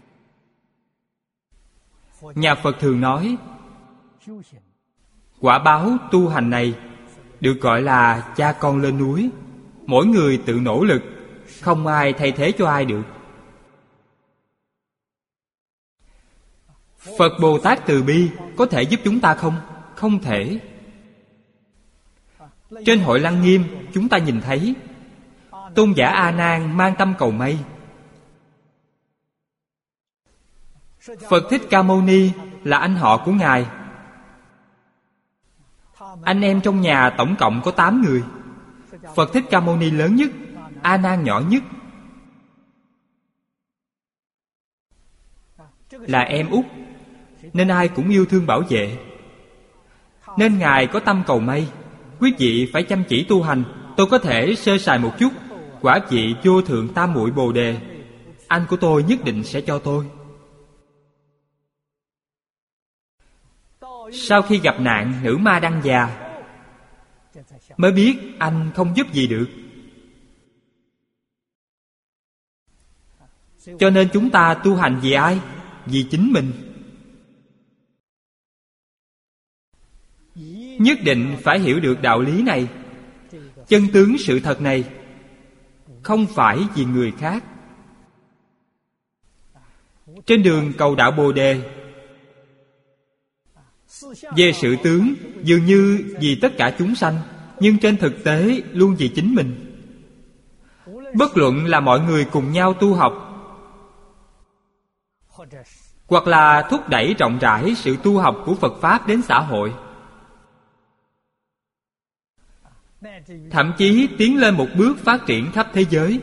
Speaker 1: Nhà Phật thường nói quả báo tu hành này được gọi là cha con lên núi. Mỗi người tự nỗ lực, không ai thay thế cho ai được. Phật Bồ Tát từ bi có thể giúp chúng ta không? Không thể. Trên hội Lăng Nghiêm chúng ta nhìn thấy tôn giả A Nan mang tâm cầu may. Phật Thích Ca Mâu Ni là anh họ của Ngài. Anh em trong nhà tổng cộng có tám người. Phật Thích Ca Mâu Ni lớn nhất, A Nan nhỏ nhất, là em út, nên ai cũng yêu thương bảo vệ. Nên Ngài có tâm cầu may. Quý vị phải chăm chỉ tu hành. Tôi có thể sơ sài một chút. Quả vị vô thượng tam muội bồ đề, anh của tôi nhất định sẽ cho tôi. Sau khi gặp nạn nữ ma đăng già, mới biết anh không giúp gì được. Cho nên chúng ta tu hành vì ai? Vì chính mình. Nhất định phải hiểu được đạo lý này, chân tướng sự thật này, không phải vì người khác. Trên đường cầu đạo Bồ Đề, về sự tướng dường như vì tất cả chúng sanh, nhưng trên thực tế luôn vì chính mình. Bất luận là mọi người cùng nhau tu học, hoặc là thúc đẩy rộng rãi sự tu học của Phật Pháp đến xã hội, thậm chí tiến lên một bước phát triển khắp thế giới,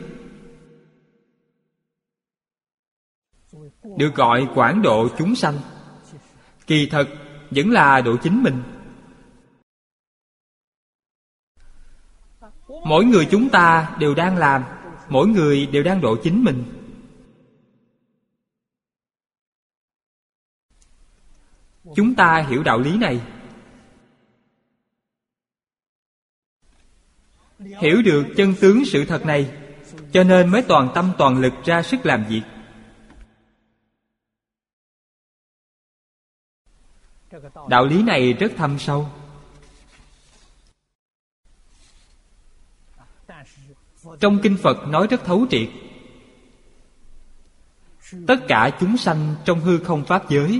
Speaker 1: được gọi quảng độ chúng sanh, kỳ thật vẫn là độ chính mình. Mỗi người chúng ta đều đang làm, mỗi người đều đang độ chính mình. Chúng ta hiểu đạo lý này, hiểu được chân tướng sự thật này, cho nên mới toàn tâm toàn lực ra sức làm việc. Đạo lý này rất thâm sâu. Trong kinh Phật nói rất thấu triệt. Tất cả chúng sanh trong hư không pháp giới,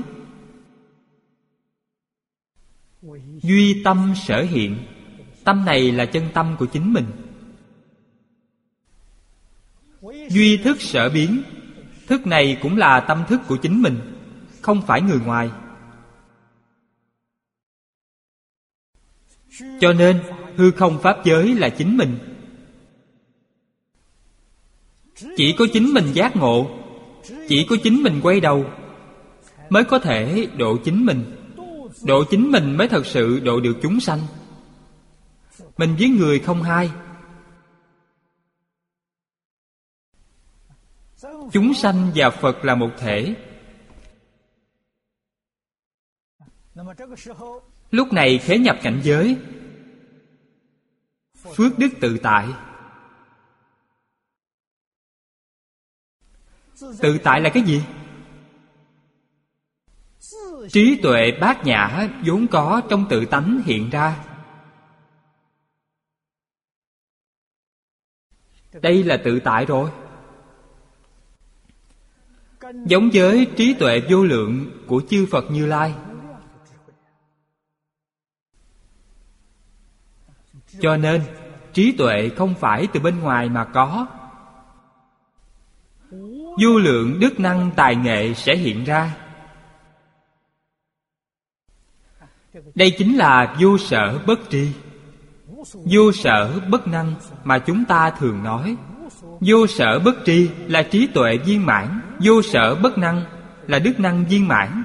Speaker 1: duy tâm sở hiện. Tâm này là chân tâm của chính mình. Duy thức sở biến. Thức này cũng là tâm thức của chính mình, không phải người ngoài. Cho nên hư không pháp giới là chính mình. Chỉ có chính mình giác ngộ, chỉ có chính mình quay đầu, mới có thể độ chính mình. Độ chính mình mới thật sự độ được chúng sanh. Mình với người không hai. Chúng sanh và Phật là một thể. Lúc này khế nhập cảnh giới phước đức tự tại. Tự tại là cái gì? Trí tuệ bát nhã vốn có trong tự tánh hiện ra. Đây là tự tại rồi. Giống với trí tuệ vô lượng của chư Phật Như Lai. Cho nên trí tuệ không phải từ bên ngoài mà có. Vô lượng đức năng tài nghệ sẽ hiện ra. Đây chính là vô sở bất tri, vô sở bất năng mà chúng ta thường nói. Vô sở bất tri là trí tuệ viên mãn, vô sở bất năng là đức năng viên mãn.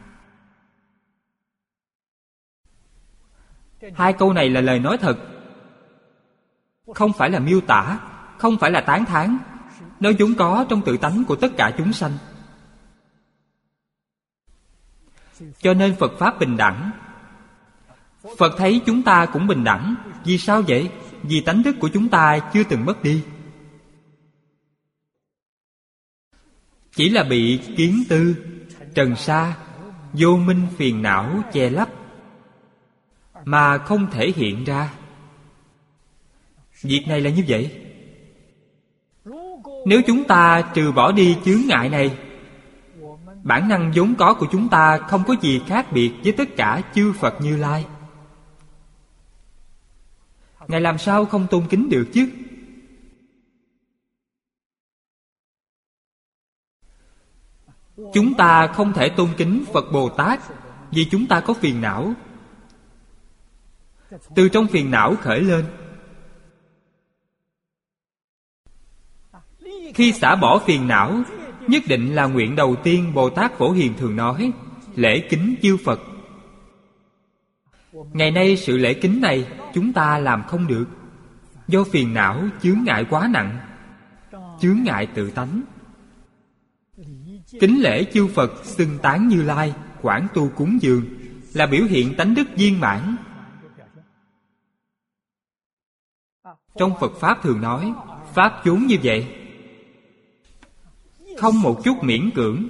Speaker 1: Hai câu này là lời nói thật, không phải là miêu tả, không phải là tán thán. Nó vốn có trong tự tánh của tất cả chúng sanh. Cho nên Phật Pháp bình đẳng. Phật thấy chúng ta cũng bình đẳng. Vì sao vậy? Vì tánh đức của chúng ta chưa từng mất đi. Chỉ là bị kiến tư, trần sa, vô minh phiền não che lấp mà không thể hiện ra. Việc này là như vậy. Nếu chúng ta trừ bỏ đi chướng ngại này, bản năng vốn có của chúng ta không có gì khác biệt với tất cả chư Phật Như Lai. Ngài làm sao không tôn kính được chứ? Chúng ta không thể tôn kính Phật Bồ Tát vì chúng ta có phiền não. Từ trong phiền não khởi lên. Khi xả bỏ phiền não, nhất định là nguyện đầu tiên Bồ Tát Phổ Hiền thường nói: lễ kính chư Phật. Ngày nay sự lễ kính này chúng ta làm không được, do phiền não chướng ngại quá nặng, chướng ngại tự tánh. Kính lễ chư Phật, xưng tán Như Lai, quảng tu cúng dường là biểu hiện tánh đức viên mãn. Trong Phật Pháp thường nói, Pháp vốn như vậy, không một chút miễn cưỡng.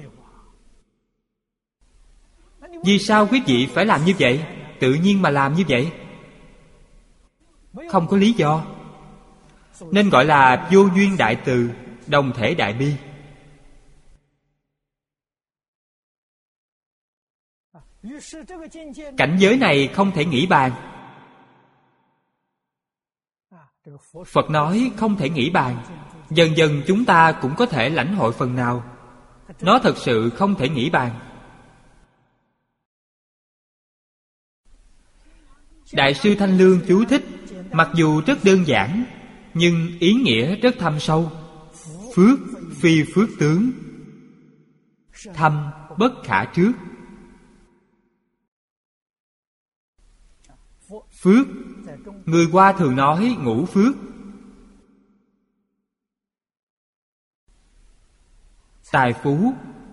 Speaker 1: Vì sao quý vị phải làm như vậy? Tự nhiên mà làm như vậy, không có lý do. Nên gọi là vô duyên đại từ, đồng thể đại bi. Cảnh giới này không thể nghĩ bàn. Phật nói không thể nghĩ bàn. Dần dần chúng ta cũng có thể lãnh hội phần nào. Nó thật sự không thể nghĩ bàn. Đại sư Thanh Lương chú thích, mặc dù rất đơn giản, nhưng ý nghĩa rất thâm sâu. Phước phi phước tướng, thâm bất khả trước. Phước, người Hoa thường nói ngũ phước. Tài phú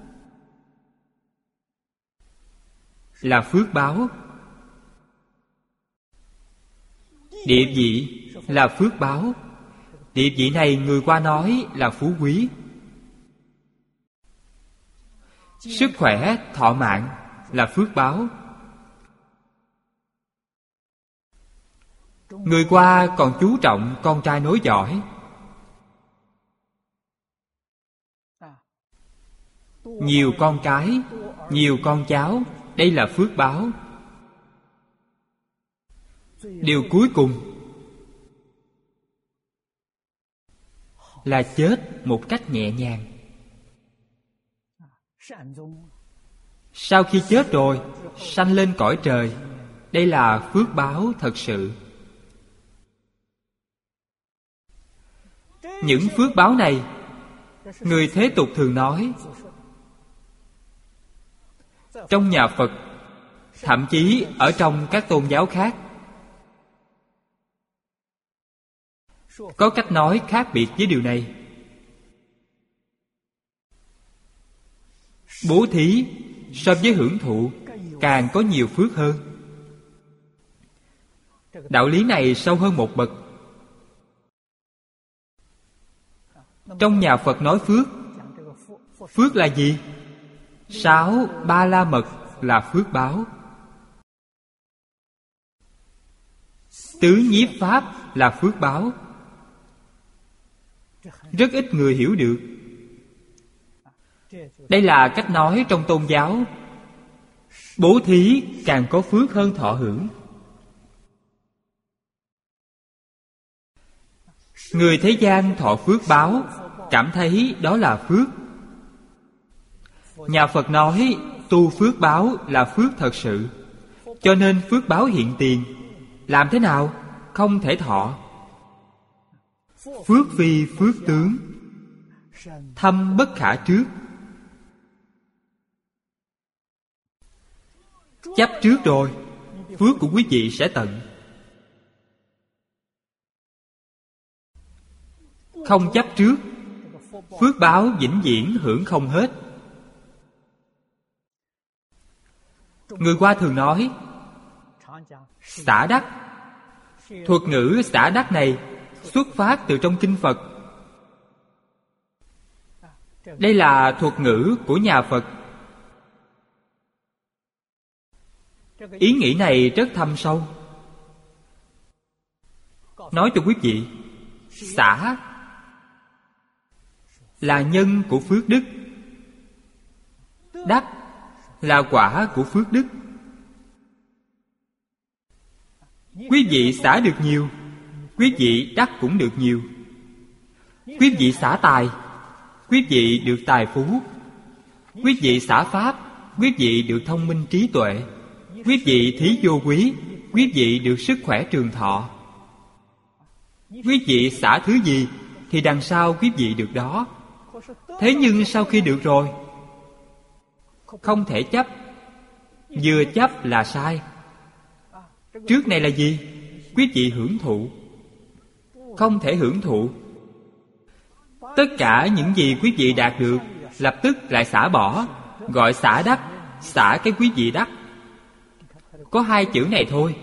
Speaker 1: là phước báo. Địa vị là phước báo. Địa vị này người Hoa nói là phú quý. Sức khỏe, thọ mạng là phước báo. Người Hoa còn chú trọng con trai nối dõi. Nhiều con cái, nhiều con cháu, đây là phước báo. Điều cuối cùng là chết một cách nhẹ nhàng. Sau khi chết rồi, sanh lên cõi trời. Đây là phước báo thật sự. Những phước báo này, người thế tục thường nói trong nhà Phật, thậm chí ở trong các tôn giáo khác, có cách nói khác biệt với điều này. Bố thí so với hưởng thụ càng có nhiều phước hơn. Đạo lý này sâu hơn một bậc. Trong nhà Phật nói phước, phước là gì? Sáu ba la mật là phước báo. Tứ nhiếp pháp là phước báo. Rất ít người hiểu được. Đây là cách nói trong tôn giáo. Bố thí càng có phước hơn thọ hưởng. Người thế gian thọ phước báo, cảm thấy đó là phước. Nhà Phật nói tu phước báo là phước thật sự, cho nên phước báo hiện tiền. Làm thế nào? Không thể thọ. Phước phi phước tướng, thâm bất khả trước. Chấp trước rồi, phước của quý vị sẽ tận. Không chấp trước, phước báo vĩnh viễn hưởng không hết. Người Hoa thường nói xả đắc. Thuật ngữ xả đắc này xuất phát từ trong kinh Phật. Đây là thuật ngữ của nhà Phật. Ý nghĩ này rất thâm sâu. Nói cho quý vị, xả là nhân của phước đức, đắc là quả của phước đức. Quý vị xả được nhiều, quý vị đắc cũng được nhiều. Quý vị xả tài, quý vị được tài phú. Quý vị xả pháp, quý vị được thông minh trí tuệ. Quý vị thí vô quý, quý vị được sức khỏe trường thọ. Quý vị xả thứ gì thì đằng sau quý vị được đó. Thế nhưng sau khi được rồi, không thể chấp. Vừa chấp là sai. Trước này là gì? Quý vị hưởng thụ. Không thể hưởng thụ. Tất cả những gì quý vị đạt được lập tức lại xả bỏ, gọi xả đắc. Xả cái quý vị đắc. Có hai chữ này thôi.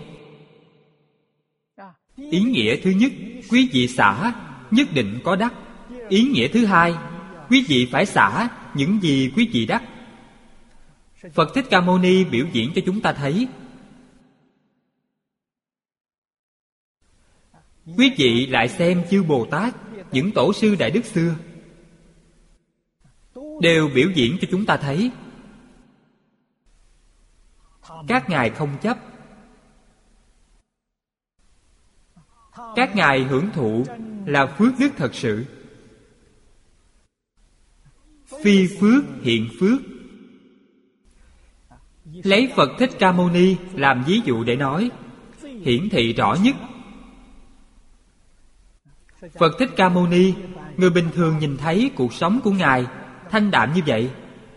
Speaker 1: Ý nghĩa thứ nhất, quý vị xả nhất định có đắc. Ý nghĩa thứ hai, quý vị phải xả những gì quý vị đắc. Phật Thích Ca Mâu Ni biểu diễn cho chúng ta thấy. Quý vị lại xem chư Bồ Tát, những tổ sư Đại Đức xưa, đều biểu diễn cho chúng ta thấy. Các ngài không chấp. Các ngài hưởng thụ là phước đức thật sự. Phi phước hiện phước. Lấy Phật Thích Ca Mâu Ni làm ví dụ để nói, hiển thị rõ nhất. Phật Thích Ca Mâu Ni, người bình thường nhìn thấy cuộc sống của ngài thanh đạm như vậy.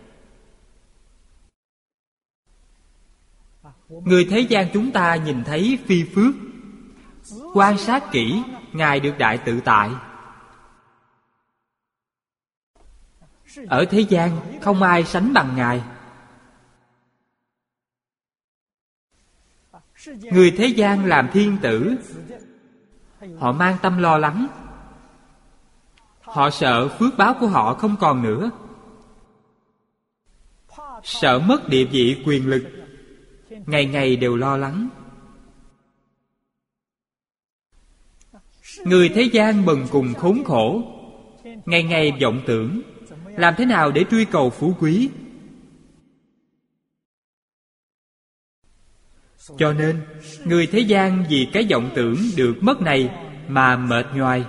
Speaker 1: Người thế gian chúng ta nhìn thấy phi phước. Quan sát kỹ, ngài được đại tự tại. Ở thế gian không ai sánh bằng ngài. Người thế gian làm thiên tử, họ mang tâm lo lắng. Họ sợ phước báo của họ không còn nữa, sợ mất địa vị quyền lực, ngày ngày đều lo lắng. Người thế gian bần cùng khốn khổ, ngày ngày vọng tưởng làm thế nào để truy cầu phú quý. Cho nên người thế gian vì cái vọng tưởng được mất này mà mệt nhoài,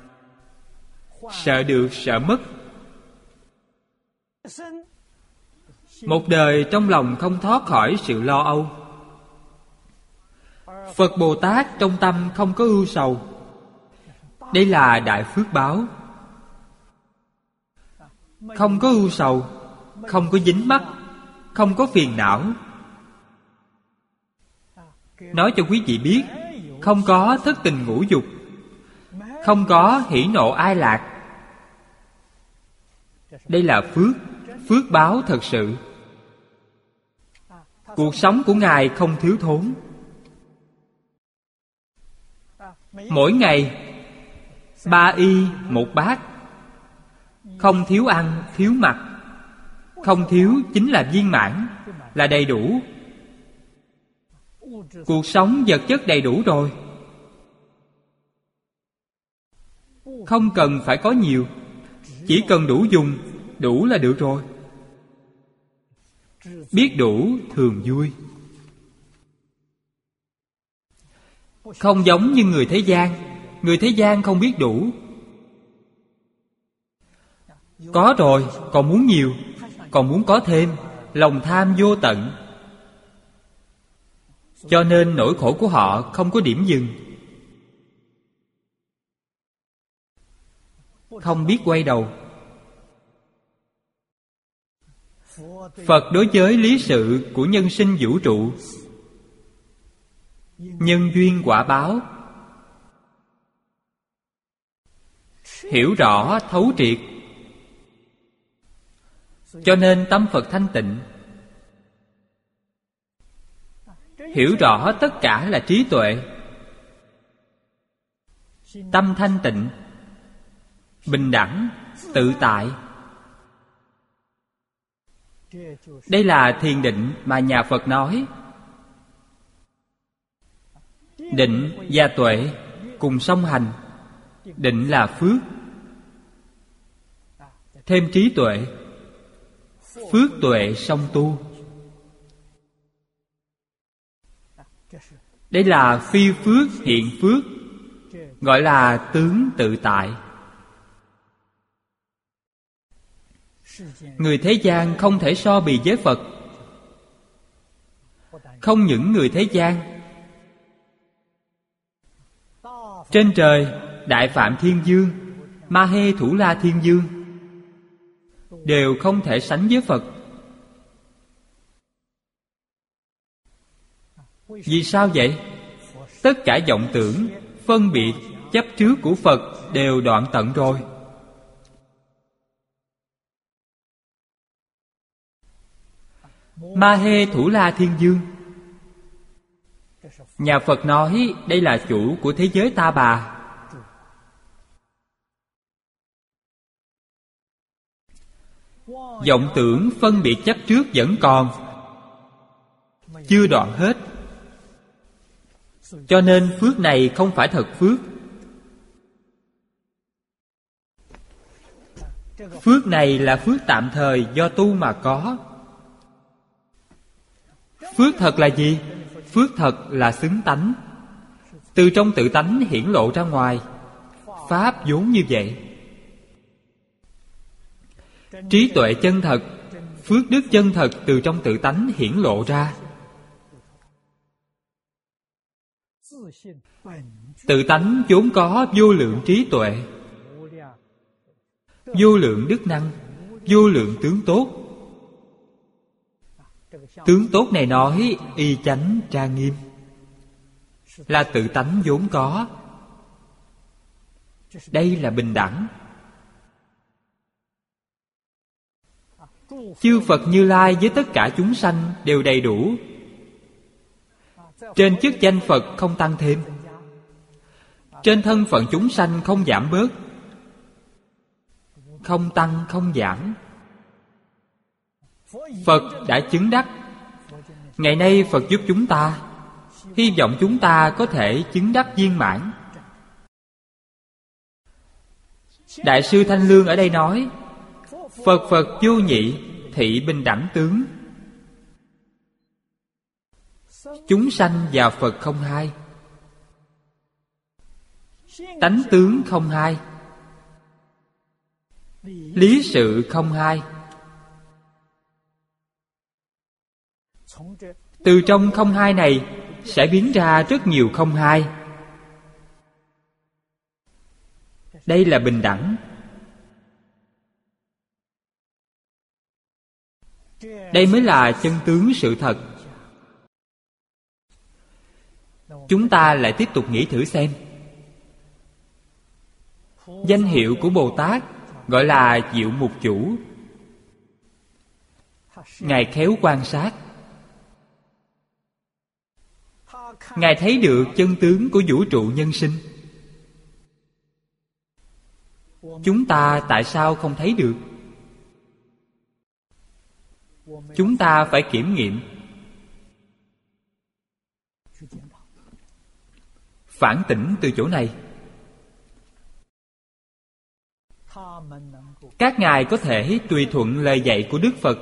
Speaker 1: sợ được sợ mất. Một đời trong lòng không thoát khỏi sự lo âu. Phật Bồ Tát trong tâm không có ưu sầu. Đây là đại phước báo. Không có ưu sầu, không có dính mắc, không có phiền não. Nói cho quý vị biết, không có thất tình ngũ dục, không có hỉ nộ ai lạc. Đây là phước, phước báo thật sự. Cuộc sống của Ngài không thiếu thốn. Mỗi ngày ba y một bát, không thiếu ăn, thiếu mặc. Không thiếu chính là viên mãn, là đầy đủ. Cuộc sống vật chất đầy đủ rồi, không cần phải có nhiều, chỉ cần đủ dùng, đủ là được rồi. Biết đủ thường vui. Không giống như người thế gian. Người thế gian không biết đủ. Có rồi, còn muốn nhiều, còn muốn có thêm, lòng tham vô tận. Cho nên nỗi khổ của họ không có điểm dừng, không biết quay đầu. Phật đối với lý sự của nhân sinh vũ trụ, nhân duyên quả báo, hiểu rõ thấu triệt. Cho nên tâm Phật thanh tịnh. Hiểu rõ tất cả là trí tuệ. Tâm thanh tịnh, bình đẳng, tự tại. Đây là thiền định mà nhà Phật nói. Định và tuệ cùng song hành. Định là phước, thêm trí tuệ, phước tuệ song tu. Đây là phi phước hiện phước, gọi là tướng tự tại. Người thế gian không thể so bì với Phật. Không những người thế gian, trên trời Đại Phạm Thiên Vương, Ma Hê Thủ La Thiên Vương đều không thể sánh với Phật. Vì sao vậy? Tất cả vọng tưởng, phân biệt, chấp trước của Phật đều đoạn tận rồi. Ma Hê Thủ La Thiên Vương, nhà Phật nói đây là chủ của thế giới ta bà. Vọng tưởng phân biệt chấp trước vẫn còn, chưa đoạn hết. Cho nên phước này không phải thật phước. Phước này là phước tạm thời do tu mà có. Phước thật là gì? Phước thật là xứng tánh, từ trong tự tánh hiển lộ ra ngoài. Pháp vốn như vậy. Trí tuệ chân thật, phước đức chân thật từ trong tự tánh hiển lộ ra. Tự tánh vốn có vô lượng trí tuệ, vô lượng đức năng, vô lượng tướng tốt. Tướng tốt này nói y chánh trang nghiêm, là tự tánh vốn có. Đây là bình đẳng. Chư Phật Như Lai với tất cả chúng sanh đều đầy đủ. Trên chức danh Phật không tăng thêm, trên thân phận chúng sanh không giảm bớt, không tăng không giảm. Phật đã chứng đắc. Ngày nay Phật giúp chúng ta, hy vọng chúng ta có thể chứng đắc viên mãn. Đại sư Thanh Lương ở đây nói, Phật Phật vô nhị, thị bình đẳng tướng. Chúng sanh và Phật không hai, tánh tướng không hai, lý sự không hai. Từ trong không hai này sẽ biến ra rất nhiều không hai. Đây là bình đẳng. Đây mới là chân tướng sự thật. Chúng ta lại tiếp tục nghĩ thử xem. Danh hiệu của Bồ Tát gọi là Diệu Mục Chủ. Ngài khéo quan sát. Ngài thấy được chân tướng của vũ trụ nhân sinh. Chúng ta tại sao không thấy được? Chúng ta phải kiểm nghiệm, phản tỉnh từ chỗ này. Các ngài có thể tùy thuận lời dạy của Đức Phật,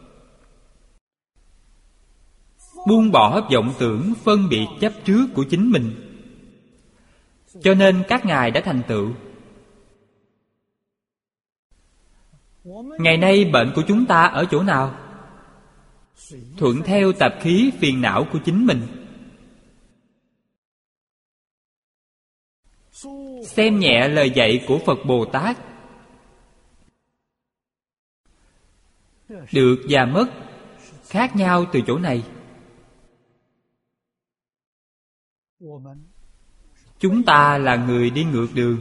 Speaker 1: buông bỏ vọng tưởng phân biệt chấp trước của chính mình, cho nên các ngài đã thành tựu. Ngày nay bệnh của chúng ta ở chỗ nào? Thuận theo tập khí phiền não của chính mình, xem nhẹ lời dạy của Phật Bồ Tát. Được và mất khác nhau từ chỗ này. Chúng ta là người đi ngược đường.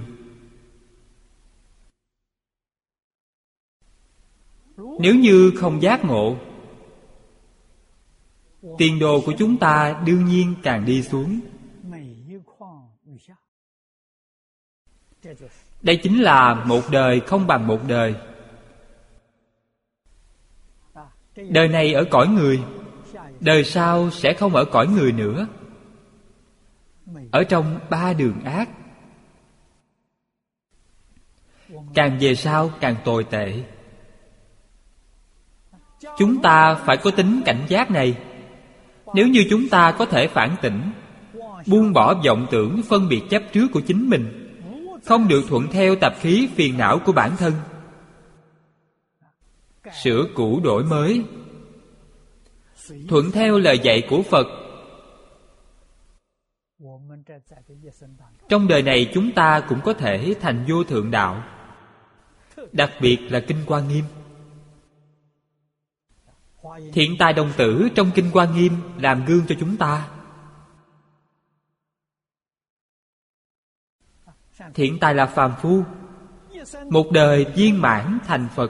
Speaker 1: Nếu như không giác ngộ, tiền đồ của chúng ta đương nhiên càng đi xuống. Đây chính là một đời không bằng một đời. Đời này ở cõi người, đời sau sẽ không ở cõi người nữa. Ở trong ba đường ác. Càng về sau càng tồi tệ. Chúng ta phải có tính cảnh giác này. Nếu như chúng ta có thể phản tỉnh, buông bỏ vọng tưởng phân biệt chấp trước của chính mình, không được thuận theo tập khí phiền não của bản thân, sửa cũ đổi mới, thuận theo lời dạy của Phật. Trong đời này chúng ta cũng có thể thành vô thượng đạo. Đặc biệt là Kinh Hoa Nghiêm. Thiện tài đồng tử trong Kinh Hoa Nghiêm làm gương cho chúng ta. Thiện tài là phàm phu, một đời viên mãn thành Phật.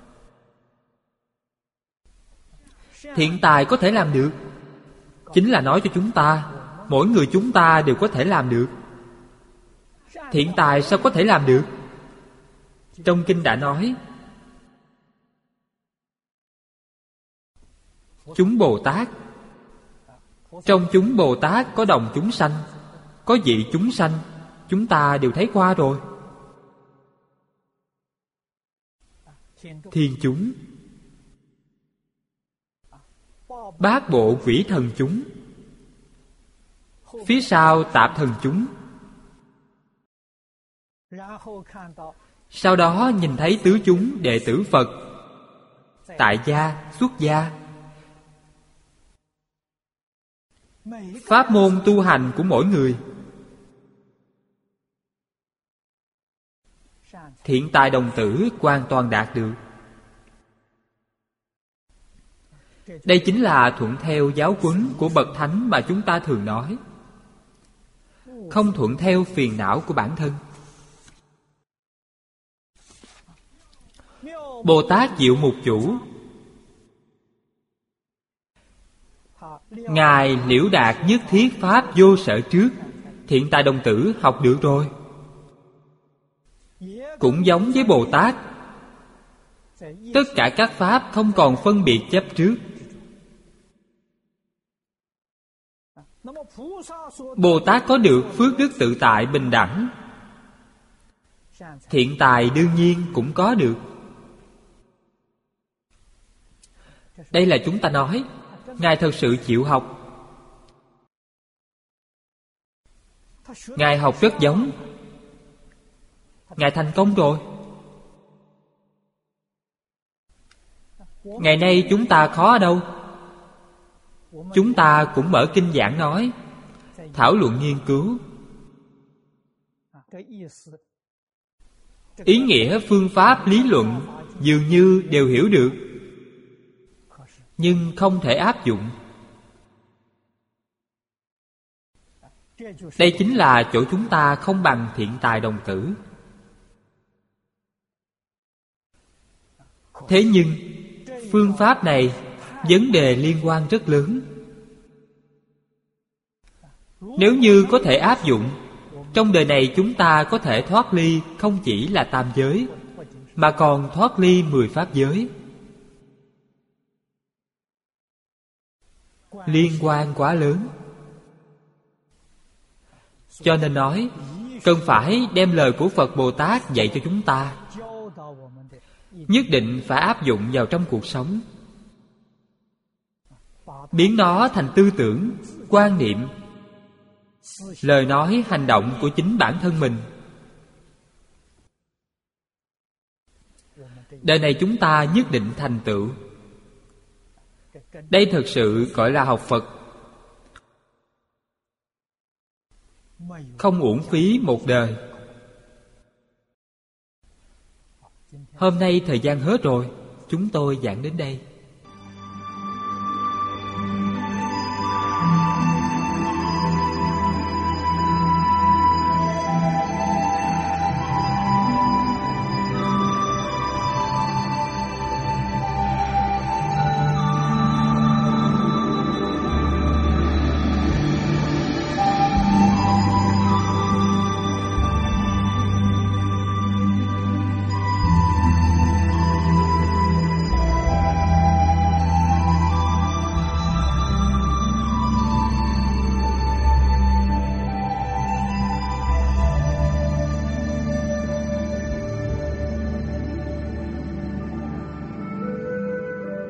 Speaker 1: Thiện tài có thể làm được, chính là nói cho chúng ta, mỗi người chúng ta đều có thể làm được. Thiện tài sao có thể làm được? Trong kinh đã nói, chúng Bồ Tát, trong chúng Bồ Tát có đồng chúng sanh, có vị chúng sanh, chúng ta đều thấy qua rồi. Thiên chúng, bát bộ quỷ thần chúng, phía sau tạp thần chúng. Sau đó nhìn thấy tứ chúng đệ tử Phật, tại gia, xuất gia. Pháp môn tu hành của mỗi người, thiện tài đồng tử hoàn toàn đạt được. Đây chính là thuận theo giáo huấn của Bậc Thánh mà chúng ta thường nói. Không thuận theo phiền não của bản thân. Bồ Tát Diệu Mục Chủ, Ngài liễu đạt nhất thiết pháp vô sở trước. Thiện tài đồng tử học được rồi. Cũng giống với Bồ Tát, tất cả các pháp không còn phân biệt chấp trước. Bồ Tát có được phước đức tự tại bình đẳng. Thiện tài đương nhiên cũng có được. Đây là chúng ta nói, Ngài thật sự chịu học. Ngài học rất giống. Ngài thành công rồi. Ngày nay chúng ta khó ở đâu? Chúng ta cũng mở kinh giảng nói, thảo luận nghiên cứu. Ý nghĩa phương pháp lý luận dường như đều hiểu được. nhưng không thể áp dụng. Đây chính là chỗ chúng ta không bằng thiện tài đồng tử. Thế nhưng phương pháp này vấn đề liên quan rất lớn. Nếu như có thể áp dụng, trong đời này chúng ta có thể thoát ly không chỉ là tam giới, mà còn thoát ly mười pháp giới. Liên quan quá lớn. Cho nên nói, cần phải đem lời của Phật Bồ Tát dạy cho chúng ta, nhất định phải áp dụng vào trong cuộc sống, biến nó thành tư tưởng, quan niệm, lời nói, hành động của chính bản thân mình. Đời này chúng ta nhất định thành tựu. Đây thực sự gọi là học Phật, không uổng phí một đời. Hôm nay thời gian hết rồi, chúng tôi giảng đến đây.